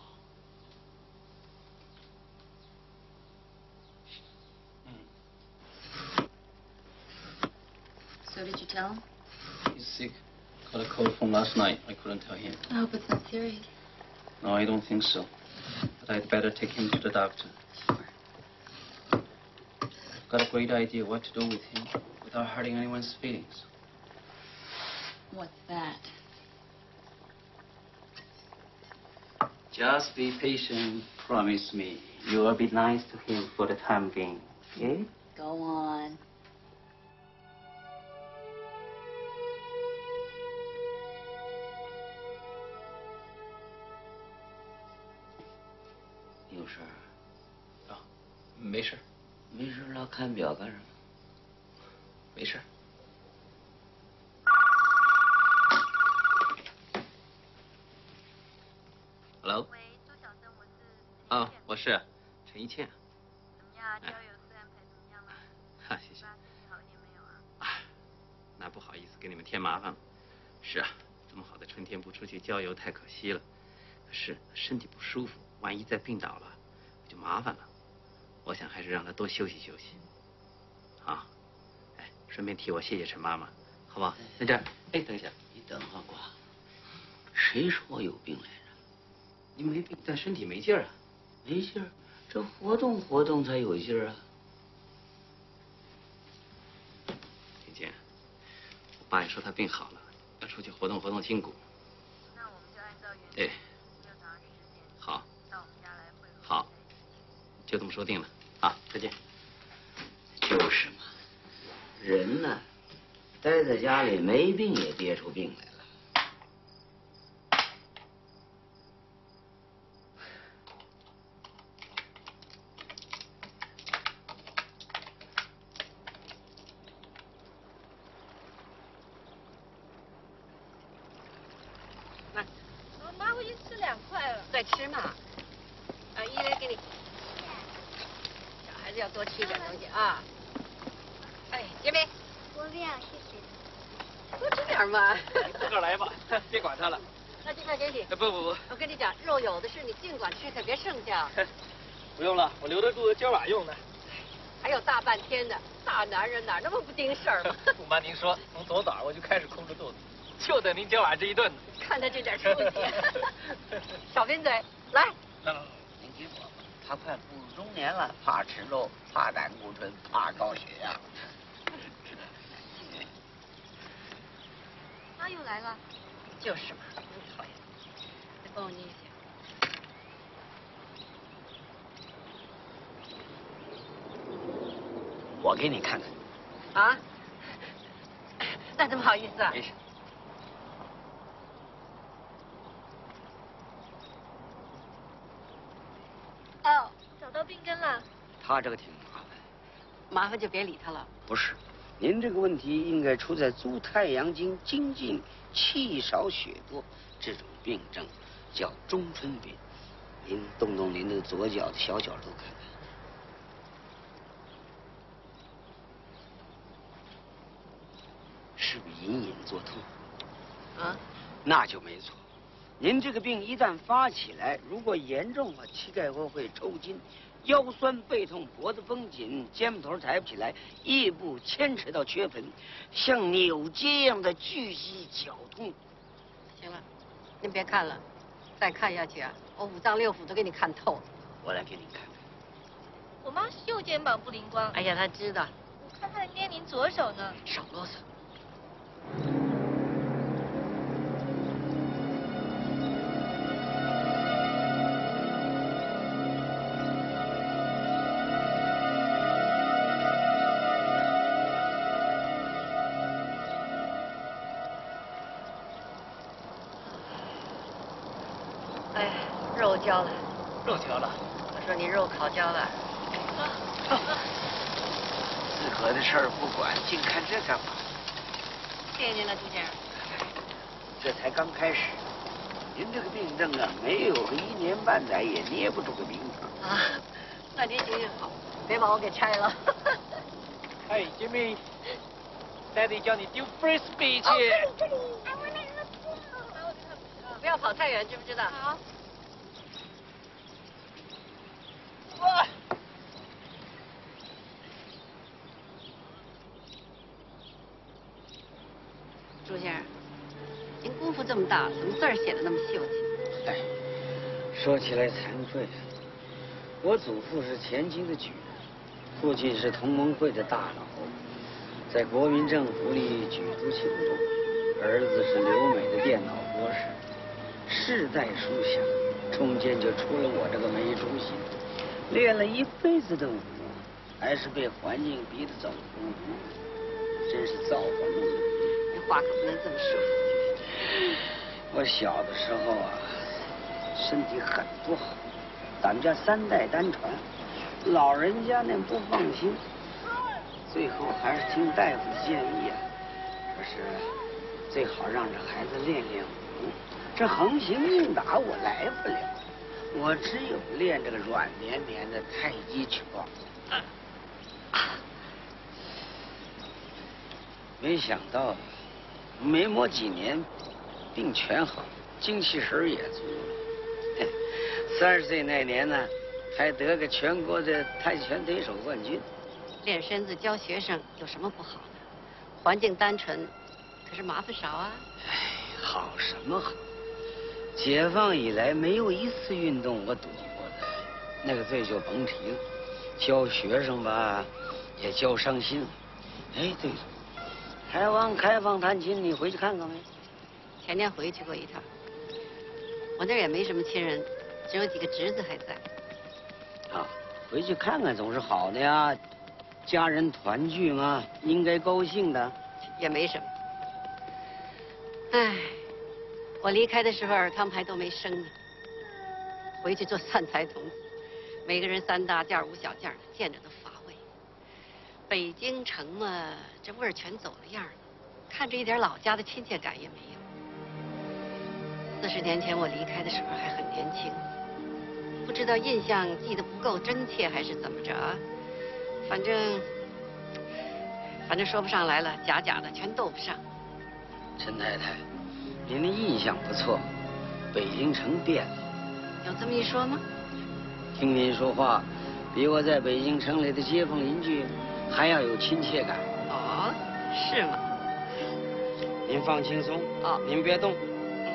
So did you tell him? He's sick. Got a cold from last night. I couldn't tell him. I hope it's not serious. No, I don't think so. But I'd better take him to the doctor. I've got a great idea what to do with him without hurting anyone's feelings. What's that? Just be patient. Promise me you will be nice to him for the time being. Okay? Go on. 有事儿？ 啊，没事。 没事，老看表干什么？ 没事。Hello。 喂，周小生，我是。 啊，我是陈一倩。 怎么样？交友师安排怎么样了？ 哈，谢谢。 身体好一点没有啊？ 啊，那不好意思给你们添麻烦了。是啊，这么好的春天不出去郊游太可惜了。可是身体不舒服，万一再病倒了，就麻烦了。我想还是让他多休息休息。啊，哎，顺便替我谢谢陈妈妈，好不好？在这儿，哎，等一下， 你等会儿，瓜。谁说我有病来着？ 你没病，但身体没劲儿啊。 没劲儿，这活动活动才有劲儿啊。 姐姐，我爸也说他病好了，要出去活动活动筋骨。 那我们就按照原对。 要找个时间。 好。 到我们家来会合。 好。就这么说定了啊！再见。 就是嘛，人呢，待在家里没病也憋出病来了。 在吃嘛。依维给你。小孩子要多吃一点东西啊。哎，杰明。 我不要，谢谢。 多吃点嘛。 你自个儿来吧，别管他了。 那这块给你。 不， 我跟你讲，肉有的是，你尽管吃，可别剩下。 不用了，我留得住今晚用的。 还有大半天呢，大男人哪那么不盯事儿嘛？ 不瞒您说，从昨早我就开始空着肚子，就等您今晚这一顿呢。 看他这点出息。小扁嘴，来。 您听我吧，他快步入中年了，怕吃肉，怕胆固醇，怕高血压。 他又来了。就是嘛，真讨厌。再帮我捏一下。 我给你看看。 啊？那怎么好意思啊？ 没事。 哦，找到病根了。 他这个挺麻烦。 麻烦就别理他了。 不是，您这个问题应该出在足太阳经精进、气少血多这种病症，叫中春病。您动动您的左脚的小脚头看看。是不是隐隐作痛？ 啊？ 那就没错。您这个病一旦发起来，如果严重了，膝盖会抽筋，腰酸背痛，脖子绷紧，肩膀头抬不起来，腋部牵扯到缺盆，像扭结一样的巨细绞痛。 行了，您别看了，再看下去啊，我五脏六腑都给你看透了。 我来给你看看。 我妈是右肩膀不灵光。 哎呀，她知道。 我看她在捏您左手呢。 少啰嗦。哎，肉焦了。 肉焦了。 我说你肉烤焦了。 自个的事儿不管，净看这干嘛？ 谢谢您了，朱先生。 这才刚开始，您这个病症啊，没有个1年半载也捏不住个名堂。 啊，那您行行好，别把我给拆了。 哎，Jimmy， Daddy 叫你丢 frisbee 去。 这里。 不要跑太远，知不知道？ 好。 哇！ 朱先生，您功夫这么大，怎么字儿写的那么秀气？ 哎，说起来惭愧，我祖父是前清的举人，父亲是同盟会的大佬，在国民政府里举足轻重，儿子是留美的电脑博士，世代书香，中间就出了我这个没出息，练了一辈子的武，还是被环境逼得走投无路，真是造化弄人。 话可不能这么说。 我小的时候啊，身体很不好，咱们家3代单传，老人家呢不放心，最后还是听大夫的建议啊，说是最好让这孩子练练武，这横行硬打我来不了，我只有练这个软绵绵的太极拳。没想到没磨几年，病全好，精气神也足了。30岁那年呢，还得个全国的太极拳推手冠军。 练身子教学生有什么不好的？环境单纯，可是麻烦少啊。 哎，好什么好？解放以来没有一次运动我躲过的，那个罪就甭提了。教学生吧，也教伤心了。哎，对了。台湾开放探亲，你回去看看没？ 前年回去过一趟，我那儿也没什么亲人，只有几个侄子还在。 啊，回去看看总是好的呀，家人团聚嘛，应该高兴的。 也没什么。唉，我离开的时候尔康还都没生呢，回去做散财童子，每个人3大件5小件，见着都乏味。北京城嘛，这味儿全走了样了，看着一点老家的亲切感也没有。 40年前我离开的时候还很年轻，不知道印象记得不够真切还是怎么着啊？反正说不上来了，假的全斗不上。 陈太太，您的印象不错，北京城变了。 有这么一说吗？ 听您说话，比我在北京城里的街坊邻居还要有亲切感。 哦，是吗？ 您放轻松， 哦， 您别动。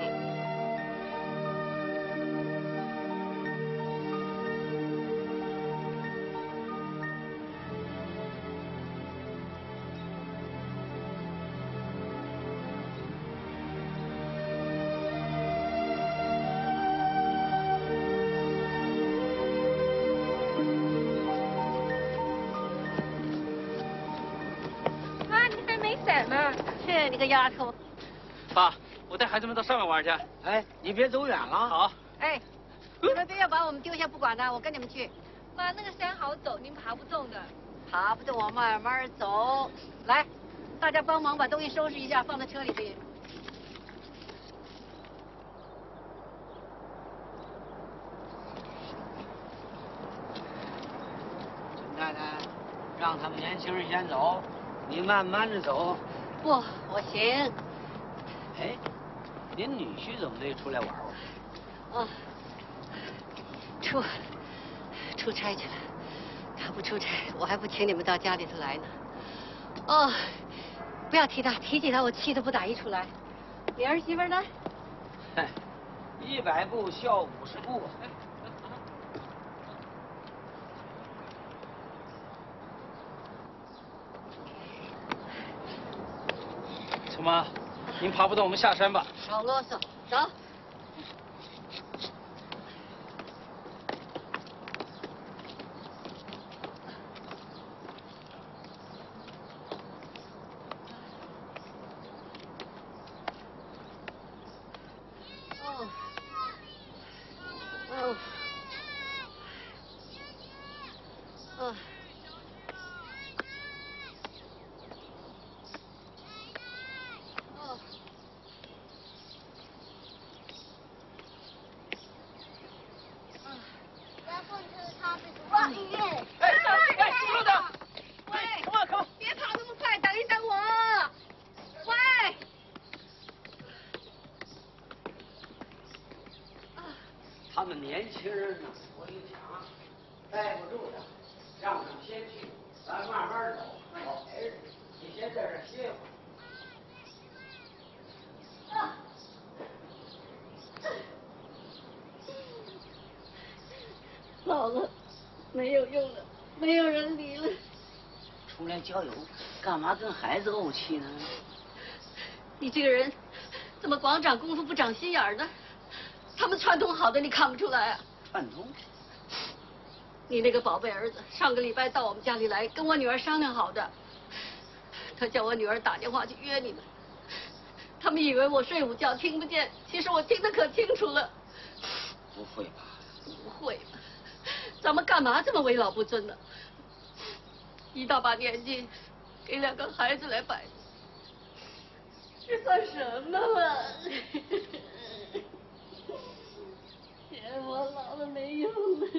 妈，你还没伞呢。 去你个丫头！ 爸，我带孩子们到上面玩去。 哎，你别走远了。 好。 哎，你们别要把我们丢下不管呢，我跟你们去。 妈，那个山好陡，您爬不动的。 爬不动，我慢慢走。来，大家帮忙把东西收拾一下，放在车里去。 陈太太，让他们年轻人先走，你慢慢的走。 不，我行。 哎，您女婿怎么没出来玩玩？ 哦，出差去了。他不出差，我还不请你们到家里头来呢。哦，不要提他，提起他我气得不打一处来。你儿媳妇呢？ 嗨，100步笑50步。 陈妈，您爬不动，我们下山吧。 少啰嗦，走。 他们年轻人呢，我就想待不住他，让他们先去，咱慢慢走。好陪着你，你先在这儿歇会儿。 老了，没有用了，没有人理了。 出来郊游，干嘛跟孩子怄气呢？ 你这个人，怎么光长功夫不长心眼儿呢？他们串通好的，你看不出来啊？ 串通？ 你那个宝贝儿子上个礼拜到我们家里来，跟我女儿商量好的。他叫我女儿打电话去约你们。他们以为我睡午觉听不见，其实我听得可清楚了。 不会吧？ 不会吧？咱们干嘛这么为老不尊呢？一大把年纪，给2个孩子来摆布，这算什么了？嫌我老了没用了。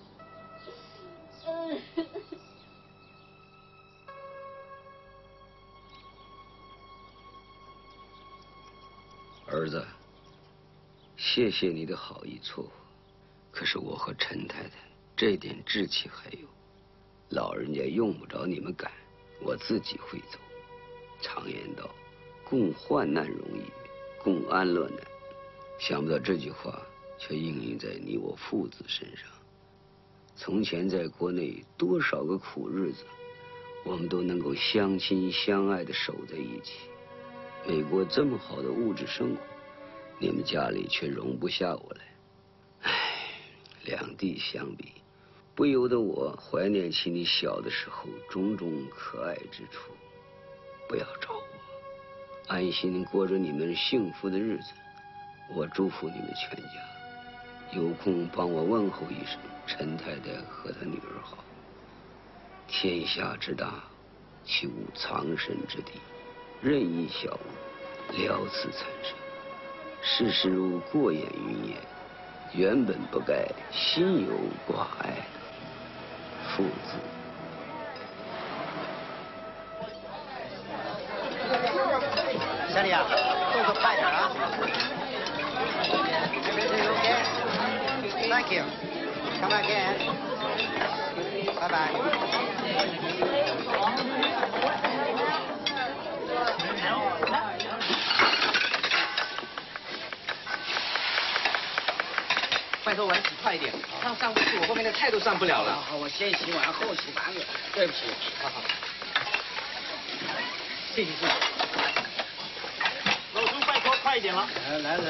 儿子，谢谢你的好意撮合，可是我和陈太太这点志气还有，老人家用不着你们赶，我自己会走。常言道，共患难容易，共安乐难。想不到这句话却应验在你我父子身上。从前在国内多少个苦日子，我们都能够相亲相爱的守在一起。美国这么好的物质生活，你们家里却容不下我来。唉，两地相比，不由得我怀念起你小的时候种种可爱之处。不要找我，安心过着你们幸福的日子。我祝福你们全家。有空帮我问候一声陈太太和她女儿好。天下之大，其无藏身之地，任意小物，了此残生。 世事如过眼云烟，原本不该心有挂碍。父子。 小李啊，动作快点啊 ！Thank you. Come again. 拜拜。 拜托碗洗快一点，汤上不去，我后面的菜都上不了了。 好，我先洗碗后洗盘子。对不起。 好。谢谢。 老朱，拜托快一点了。 来。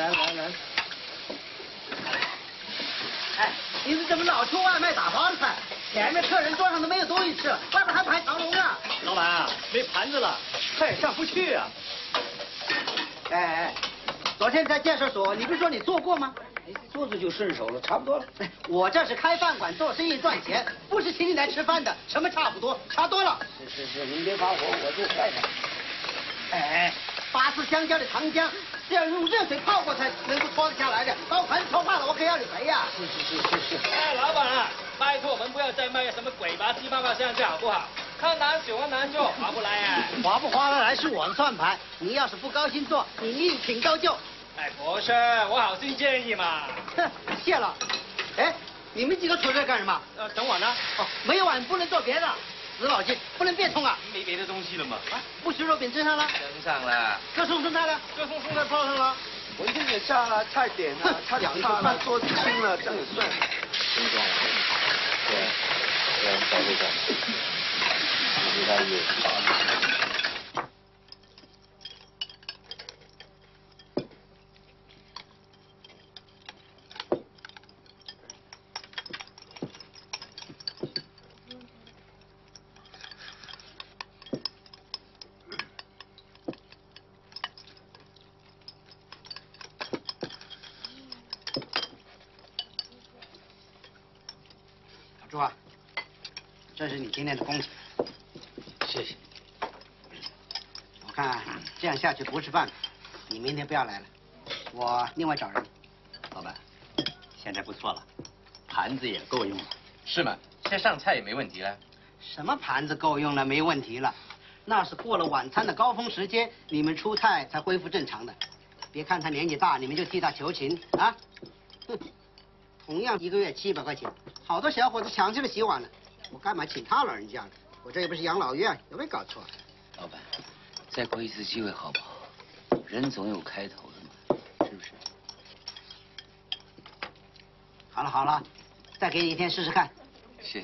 哎，你们怎么老出外卖打包的菜？前面客人桌上都没有东西吃了，外边还排长龙啊！ 老板啊，没盘子了，菜上不去啊。 哎，昨天在建设所，你不是说你做过吗？ 做做就顺手了，差不多了。 我这是开饭馆做生意赚钱，不是请你来吃饭的，什么差不多，差多了。 是，您别发火，我就快点。 哎，巴斯香蕉的糖浆是要用热水泡过才能够脱得下来的，把我盘子戳坏了，我可要你赔呀！ 是。 哎，老板啊，拜托我们不要再卖什么鬼吧鸡巴巴香蕉好不好？看难做，划不来哎。 划不划得来是我的算盘，你要是不高兴做，你另请高就。 哎，不是，我好心建议嘛。 哼，谢了。哎，你们几个出这干什么？ 等碗呢？ 哦，没有碗不能做别的。死老劲，不能变通啊！ 没别的东西了吗？ 啊，不许肉饼蒸上了。 蒸上了。 各送菜了。 各送菜泡上了。 文件也下了，菜点了，差点差了，桌子清了，这样也算。 听懂了？对，找这个。你知道有。 朱啊，这是你今天的工钱。 谢谢。 我看这样下去不是办法，你明天不要来了，我另外找人。 老板，现在不错了，盘子也够用了。 是吗？现在上菜也没问题了。 什么盘子够用了？没问题了，那是过了晚餐的高峰时间，你们出菜才恢复正常的。别看他年纪大，你们就替他求情啊！哼，同样1个月700块钱。好多小伙子抢起来洗碗了，我干嘛请他老人家呢？我这又不是养老院，有没有搞错？ 老板，再给我一次机会好不好？人总有开头的嘛，是不是？ 好了，再给你1天试试看。 谢谢。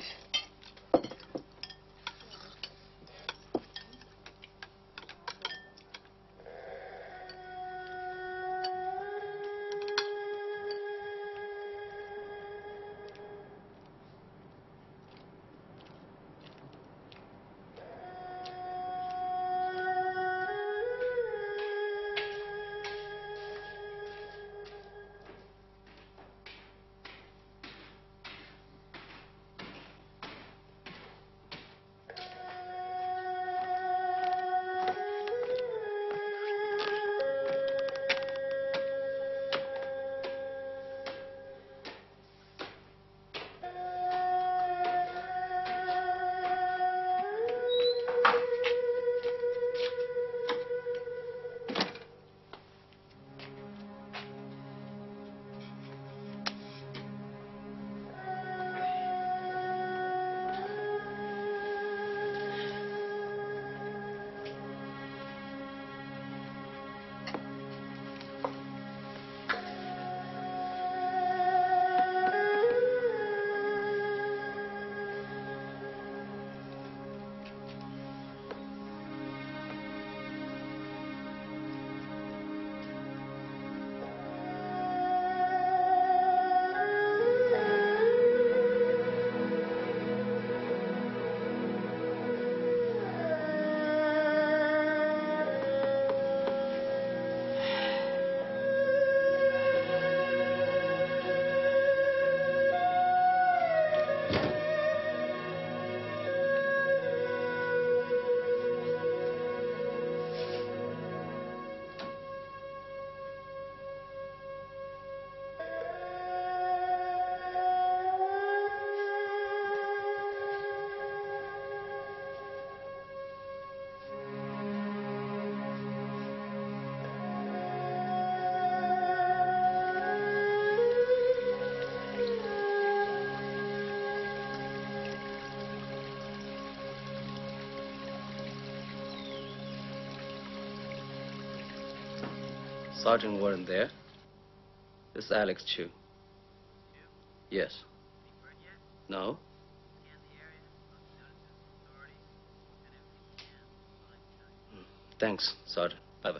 Sergeant weren't there. This is Alex Chu. Yes. No. Thanks, Sergeant. Bye-bye.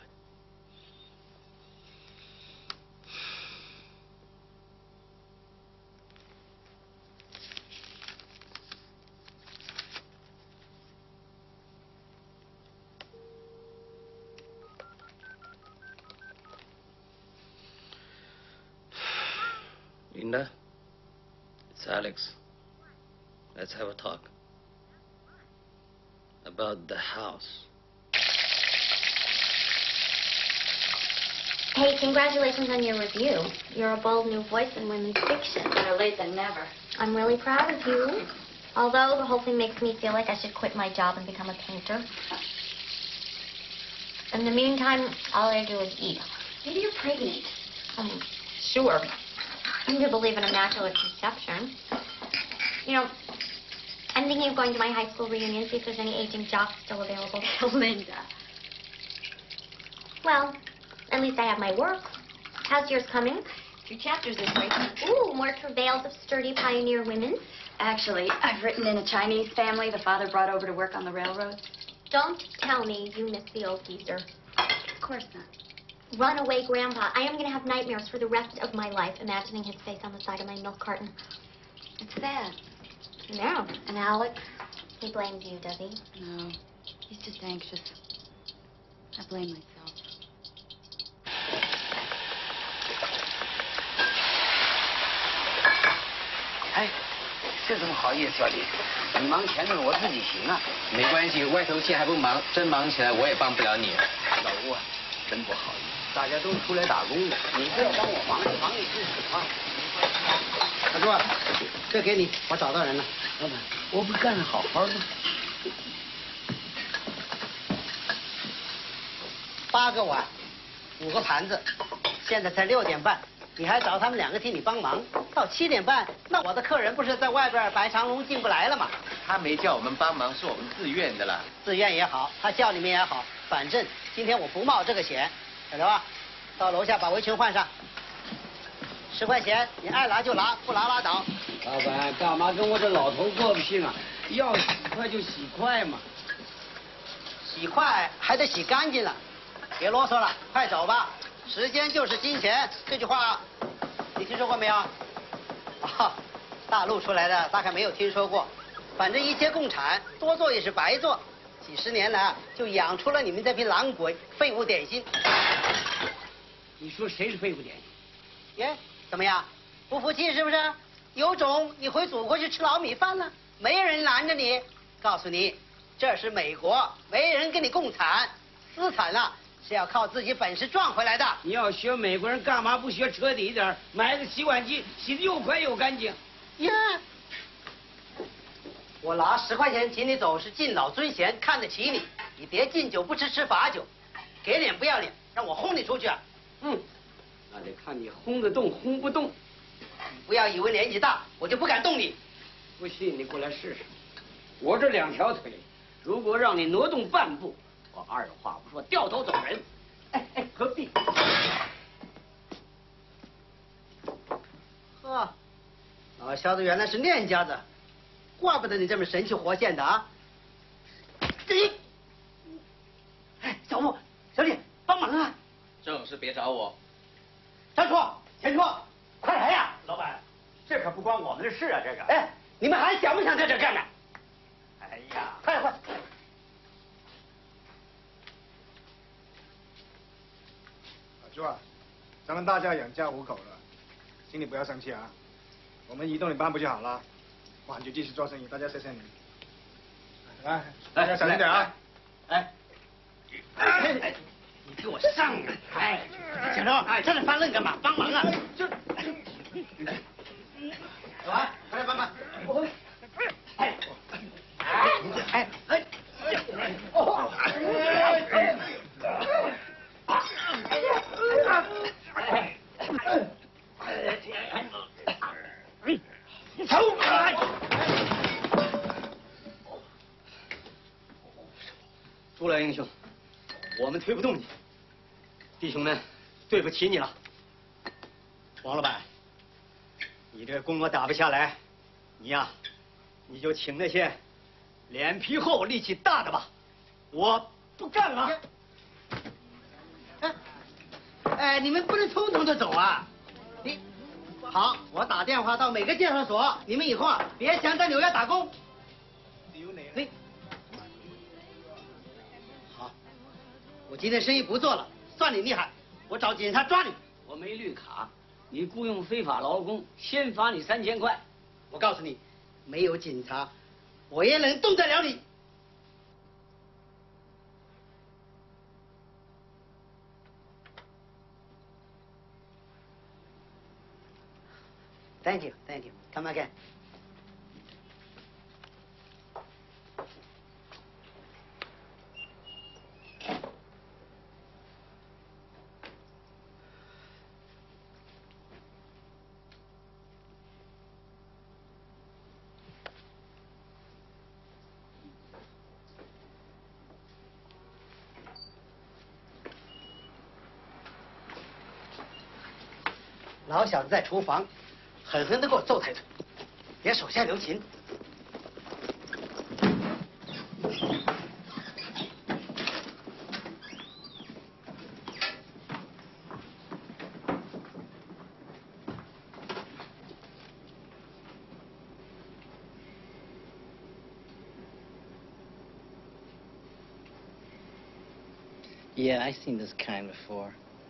Linda, it's Alex. Let's have a talk. About the house. Hey, congratulations on your review. You're a bold new voice in women's fiction. Better late than never. I'm really proud of you. Although the whole thing makes me feel like I should quit my job and become a painter. In the meantime, all I do is eat. Maybe you're pregnant. Sure. I'm to believe in immaculate conception. You know, I'm thinking of going to my high school reunion, see if there's any aging jocks still available. Linda. Well, at least I have my work. How's yours coming? 2 chapters this week. Ooh, more travails of sturdy pioneer women. Actually, I've written in a Chinese family the father brought over to work on the railroad. Don't tell me you miss the old geezer. Of course not. Runaway Grandpa. I am going to have nightmares for the rest of my life, imagining his face on the side of my milk carton. It's sad. No. And Alex? He blames you, does he? No. He's just anxious. I blame myself. 哎，这怎么好意思啊你？你忙前头我自己行啊。 没关系，外头戏还不忙，真忙起来我也帮不了你。 老吴啊，真不好意思，大家都出来打工的，你非要帮我忙，忙你自己啊。小朱啊，这给你，我找到人了。老板，我不干得好好的。8个碗，5个盘子，现在才6点半，你还找他们2个替你帮忙，到7点半，那我的客人不是在外边排长龙进不来了吗？ 他没叫我们帮忙，是我们自愿的啦。 自愿也好，他叫你们也好，反正今天我不冒这个险。小刘啊，到楼下把围裙换上。10块钱，你爱拿就拿，不拿拉倒。 老板，干嘛跟我这老头过不去啊？要洗快就洗快嘛。 洗快还得洗干净了。别啰嗦了，快走吧。时间就是金钱，这句话你听说过没有？啊，大陆出来的大概没有听说过。反正一切共产，多做也是白做。几10年来就养出了你们这批懒鬼、废物点心。 你说谁是废物点心？ 耶，怎么样？不服气是不是？有种你回祖国去吃老米饭了，没人拦着你。告诉你，这是美国，没人跟你共产，资产啊是要靠自己本事赚回来的。 你要学美国人，干嘛不学彻底一点？买个洗碗机，洗得又快又干净。 耶！我拿10块钱请你走是敬老尊贤，看得起你。你别敬酒不吃吃罚酒，给脸不要脸，让我轰你出去啊！ 那得看你轰得动轰不动。 不要以为年纪大我就不敢动你。 不信你过来试试。我这2条腿，如果让你挪动半步，我二话不说掉头走人。哎，何必？ 呵，老小子原来是练家子，怪不得你这么神气活现的啊！哎，小吴、小李，帮忙啊！ 这种事别找我。 张叔、钱叔，快来呀！ 老板，这可不关我们的事啊，这个。 哎，你们还想不想在这干呢？ 哎呀， 快！ 老朱啊，咱们大家养家糊口了，请你不要生气啊。我们移动你搬不就好了？我喊就继续做生意，大家谢谢你。来，大家小心点啊！ 哎，你给我上来！哎，小周，哎，站着发愣干嘛？帮忙啊！走啊，快来帮忙！ 出来，英雄，我们推不动你。弟兄们， 对不起你了，王老板。你这工我打不下来，你呀，你就请那些脸皮厚、力气大的吧，我不干了。 哎，你们不能通通的走啊！好，我打电话到每个介绍所，你们以后啊，别想在纽约打工。好，我今天生意不做了，算你厉害，我找警察抓你。 我没绿卡，你雇佣非法劳工，先罚你3000块。 我告诉你，没有警察，我也能动得了你。Thank you, thank you. Come again. 老小子在厨房，狠狠的给我揍他一顿，别手下留情。 Yeah, I've seen this kind before.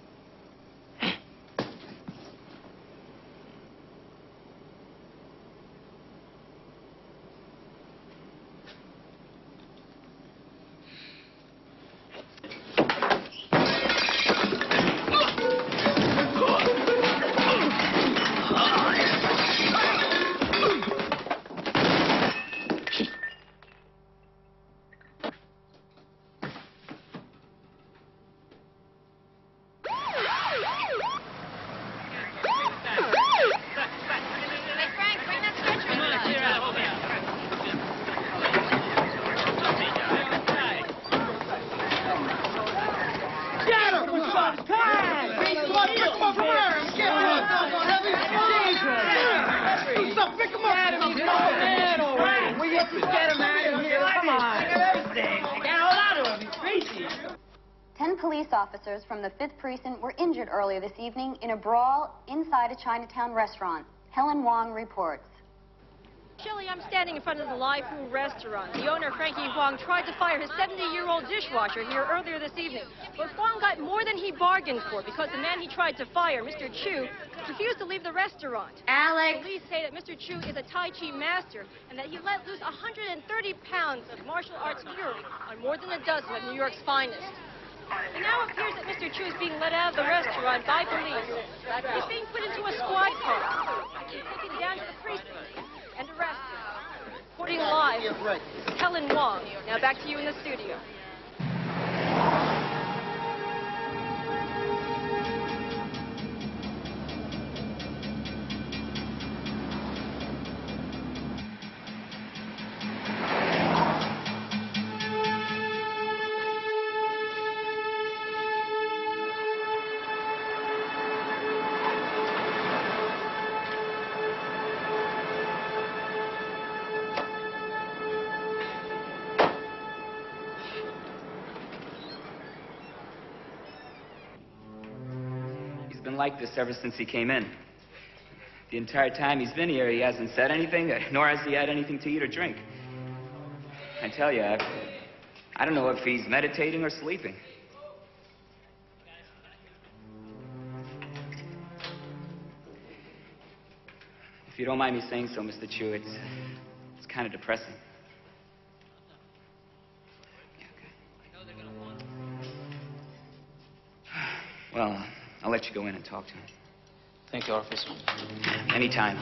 Police officers from the 5th Precinct were injured earlier this evening in a brawl inside a Chinatown restaurant. Helen Wong reports. Shelley, I'm standing in front of the Lai Fu restaurant. The owner, Frankie Huang, tried to fire his 70-year-old dishwasher here earlier this evening. But Huang got more than he bargained for because the man he tried to fire, Mr. Chu, refused to leave the restaurant. Alex! Police say that Mr. Chu is a Tai Chi master and that he let loose 130 pounds of martial arts fury on more than a dozen of New York's finest. It now appears that Mr. Chu is being let out of the restaurant by police. He's being put into a squad car, taken down to the precinct, and arrested. Reporting live, Helen Wong. Now back to you in the studio. Like this ever since he came in. The entire time he's been here, he hasn't said anything, nor has he had anything to eat or drink. I tell you, I don't know if he's meditating or sleeping. If you don't mind me saying so, Mr. Chu, it's kind of depressing. Well, I'll let you go in and talk to him. Thank you, officer. Anytime.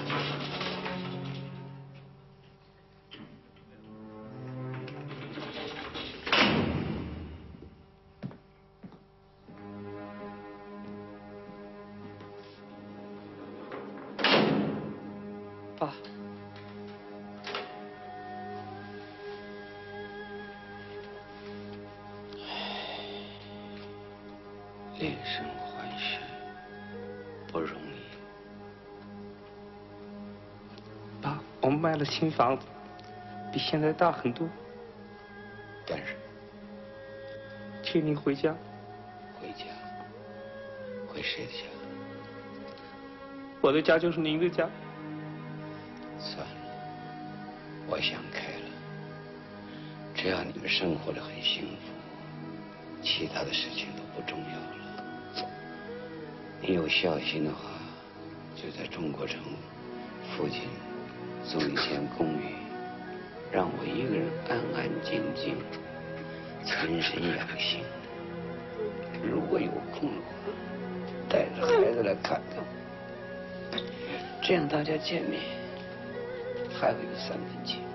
Pa. 恋生还是买了新房子，比现在大很多。 但是， 请您回家。 回家？回谁的家？ 我的家就是您的家。 算了，我想开了。只要你们生活得很幸福，其他的事情都不重要了。你有孝心的话，就在中国城附近租一间公寓，让我一个人安安静静、存身养性。如果有空的话，带着孩子来看看我，这样大家见面还会有3分情。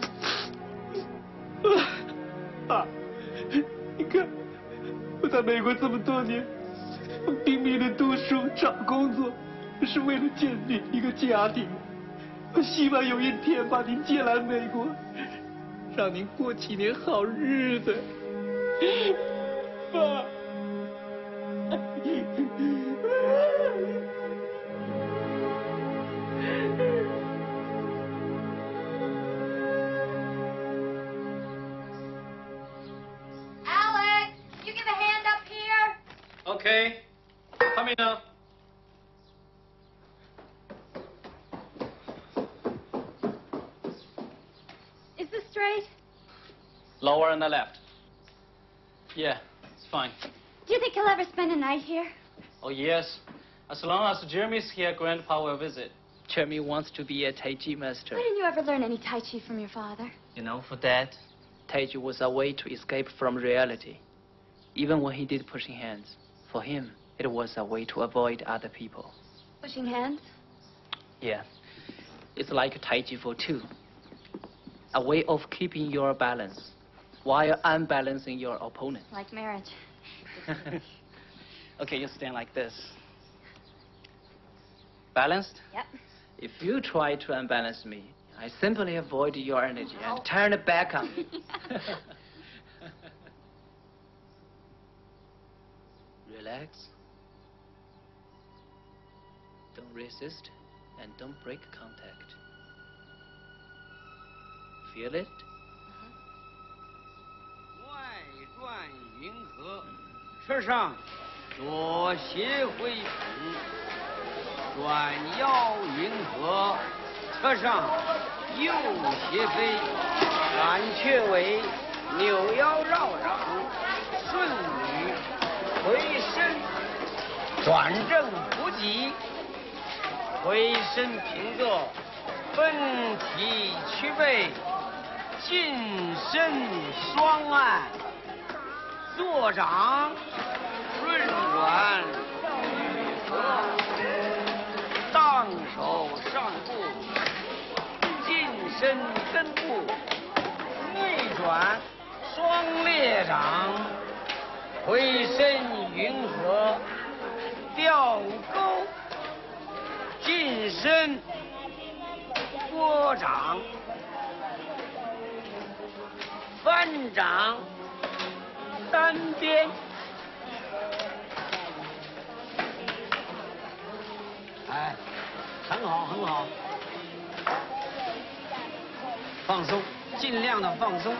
爸，你看，我在美国这么多年，我拼命的读书找工作，是为了建立一个家庭。我希望有一天把您接来美国，让您过几年好日子。爸。 Okay, coming up. Is this straight? Lower on the left. Yeah, it's fine. Do you think he'll ever spend a night here? Oh, yes. As long as Jeremy's here, Grandpa will visit. Jeremy wants to be a Tai Chi master. Why didn't you ever learn any Tai Chi from your father? You know, for Dad, Tai Chi was a way to escape from reality. Even when he did pushing hands, for him, it was a way to avoid other people. Pushing hands? Yeah. It's like Tai Chi for two. A way of keeping your balance while unbalancing your opponent. Like marriage. Okay, you stand like this. Balanced? Yep. If you try to unbalance me, I simply avoid your energy and turn it back on me. Relax. Don't resist and don't break contact. Feel it? 外转云河，车上左斜回风，转腰云河，车上右斜飞，感雀尾，扭腰绕掌，顺捋回身，转正扶脊，回身平坐，分体屈背，近身双按，坐掌顺转捋合，荡手上步，近身跟步，内转双列掌，回身云合，吊钩，近身拨掌，翻掌，单边。哎，很好，很好。放松，尽量的放松。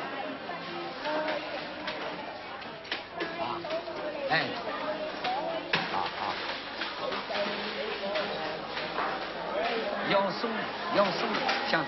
啊，哎，好好。腰松，腰松，向低。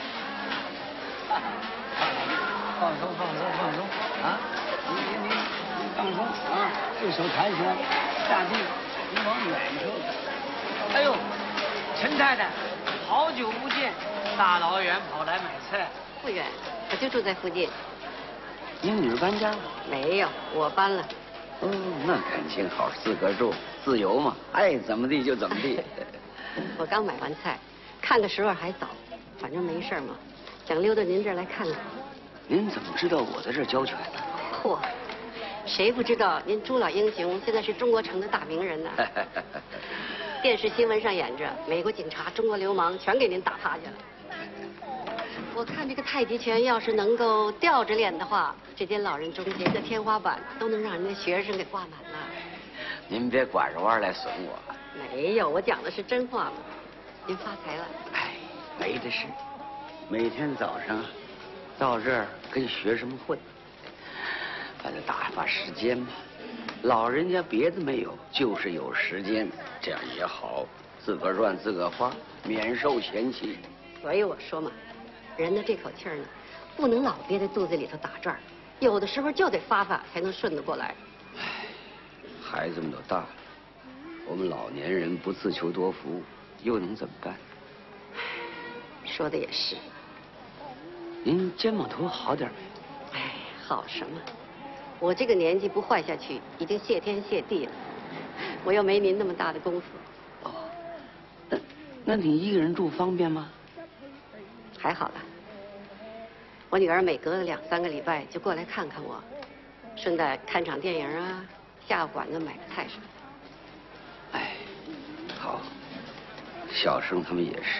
放松，放松，放松啊！你放松啊！右手抬起来，下地，你往远处。哎呦，陈太太，好久不见，大老远跑来买菜。 不远，我就住在附近。 您女儿搬家了？ 没有，我搬了。 哦，那感情好，自个儿住，自由嘛，爱怎么地就怎么地。 我刚买完菜，看的时候还早，反正没事嘛，想溜到您这儿来看看。 您怎么知道我在这儿交拳呢？ 嚯，谁不知道您朱老英雄现在是中国城的大名人呢？电视新闻上演着美国警察、中国流氓全给您打趴下了。我看这个太极拳要是能够吊着练的话，这间老人中间的天花板都能让人家学生给挂满了。 您别拐着弯来损我。 没有，我讲的是真话嘛。您发财了。 哎，没的是。 每天早上到这儿跟学生们混，反正打发时间嘛。老人家别的没有，就是有时间，这样也好，自个儿赚自个儿花，免受嫌弃。 所以我说嘛，人的这口气儿呢，不能老憋在肚子里头打转儿，有的时候就得发发，才能顺得过来。 孩子们都大了，我们老年人不自求多福，又能怎么办？ 说的也是。 您肩膀头好点没？ 哎，好什么？我这个年纪不坏下去，已经谢天谢地了。我又没您那么大的功夫。 哦，那你一个人住方便吗？ 还好啦。我女儿每隔2、3个礼拜就过来看看我，顺带看场电影啊，下个馆子买个菜什么的。 哎，好。小生他们也是。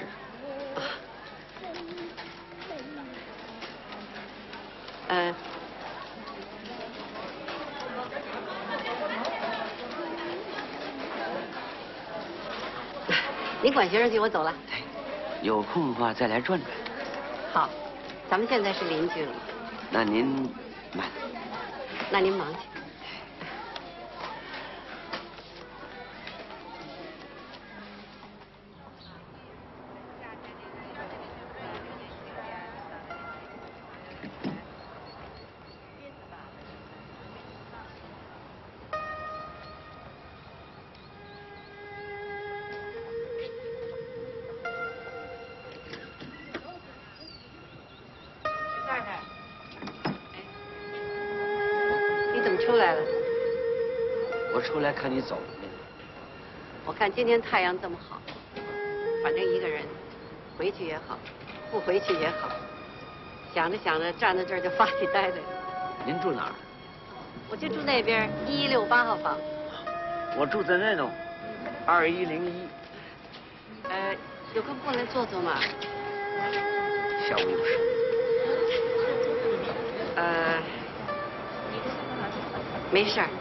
您管学生去，我走了。 有空的话再来转转。 好，咱们现在是邻居了。 那您慢。 那您忙去。出来了， 我出来看你走了。 我看今天太阳这么好，反正一个人回去也好，不回去也好，想着想着站在这儿就发起呆来了。 您住哪儿？ 我就住那边1168号房。 我住在那栋2101。 有空过来坐坐嘛。 下午有事。 没事儿。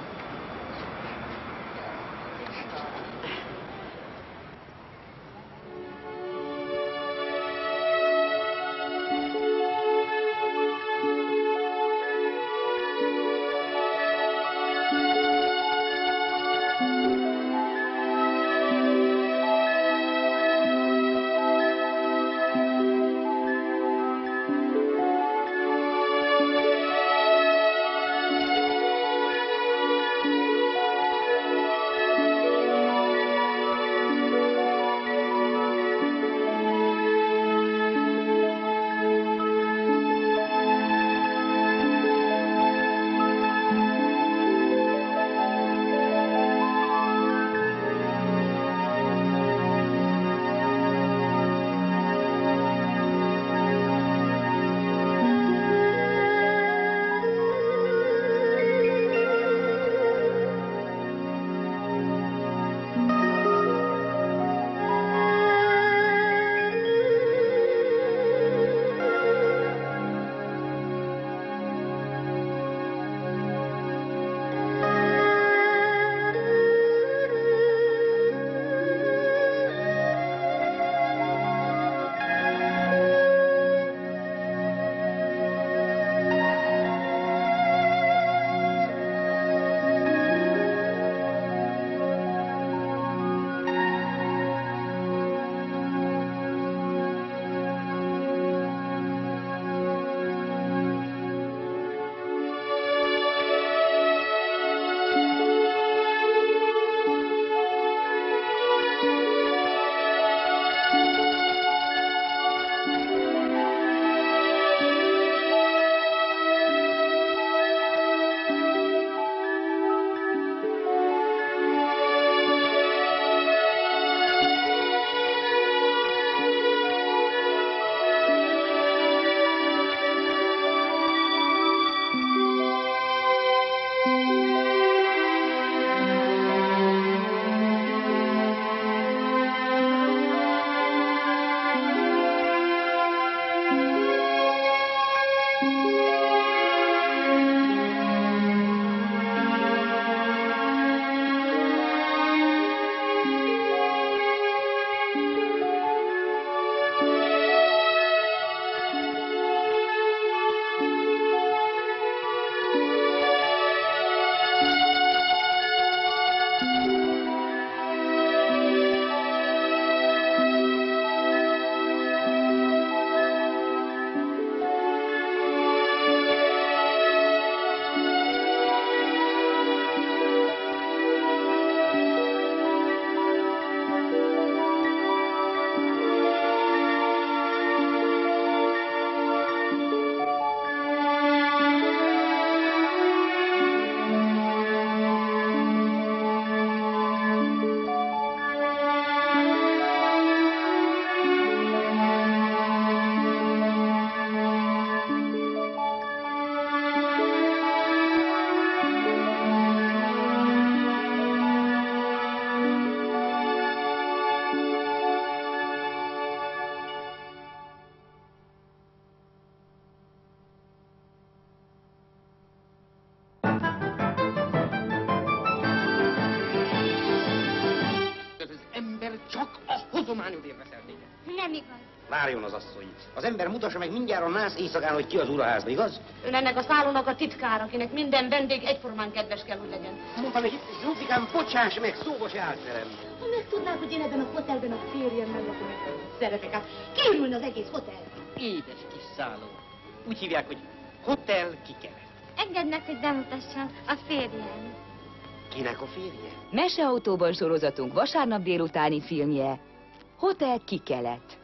Csak a hozományod érveszel téged. Nem igaz. Várjon az asszony. Az ember mutassa meg mindjárt a nász éjszakán, hogy ki az uraházba, igaz? Ön ennek a szállónak a titkár, akinek minden vendég egyformán kedves kell, hogy legyen. Mondtam neki, Zsófikám, bocsáss meg, szóba se állt velem. Ha megtudnák, hogy én ebben a hotelben a férjemmel lakom, szeretek át. Kiürülne az egész hotel. Édes kis szálló. Úgy hívják, hogy Hotel Kikelet. Engedd meg, hogy bemutassam a férjem. Kinek a férje? Meseautóban sorozatunk vasárnap délutáni filmje Hotel Kikelet.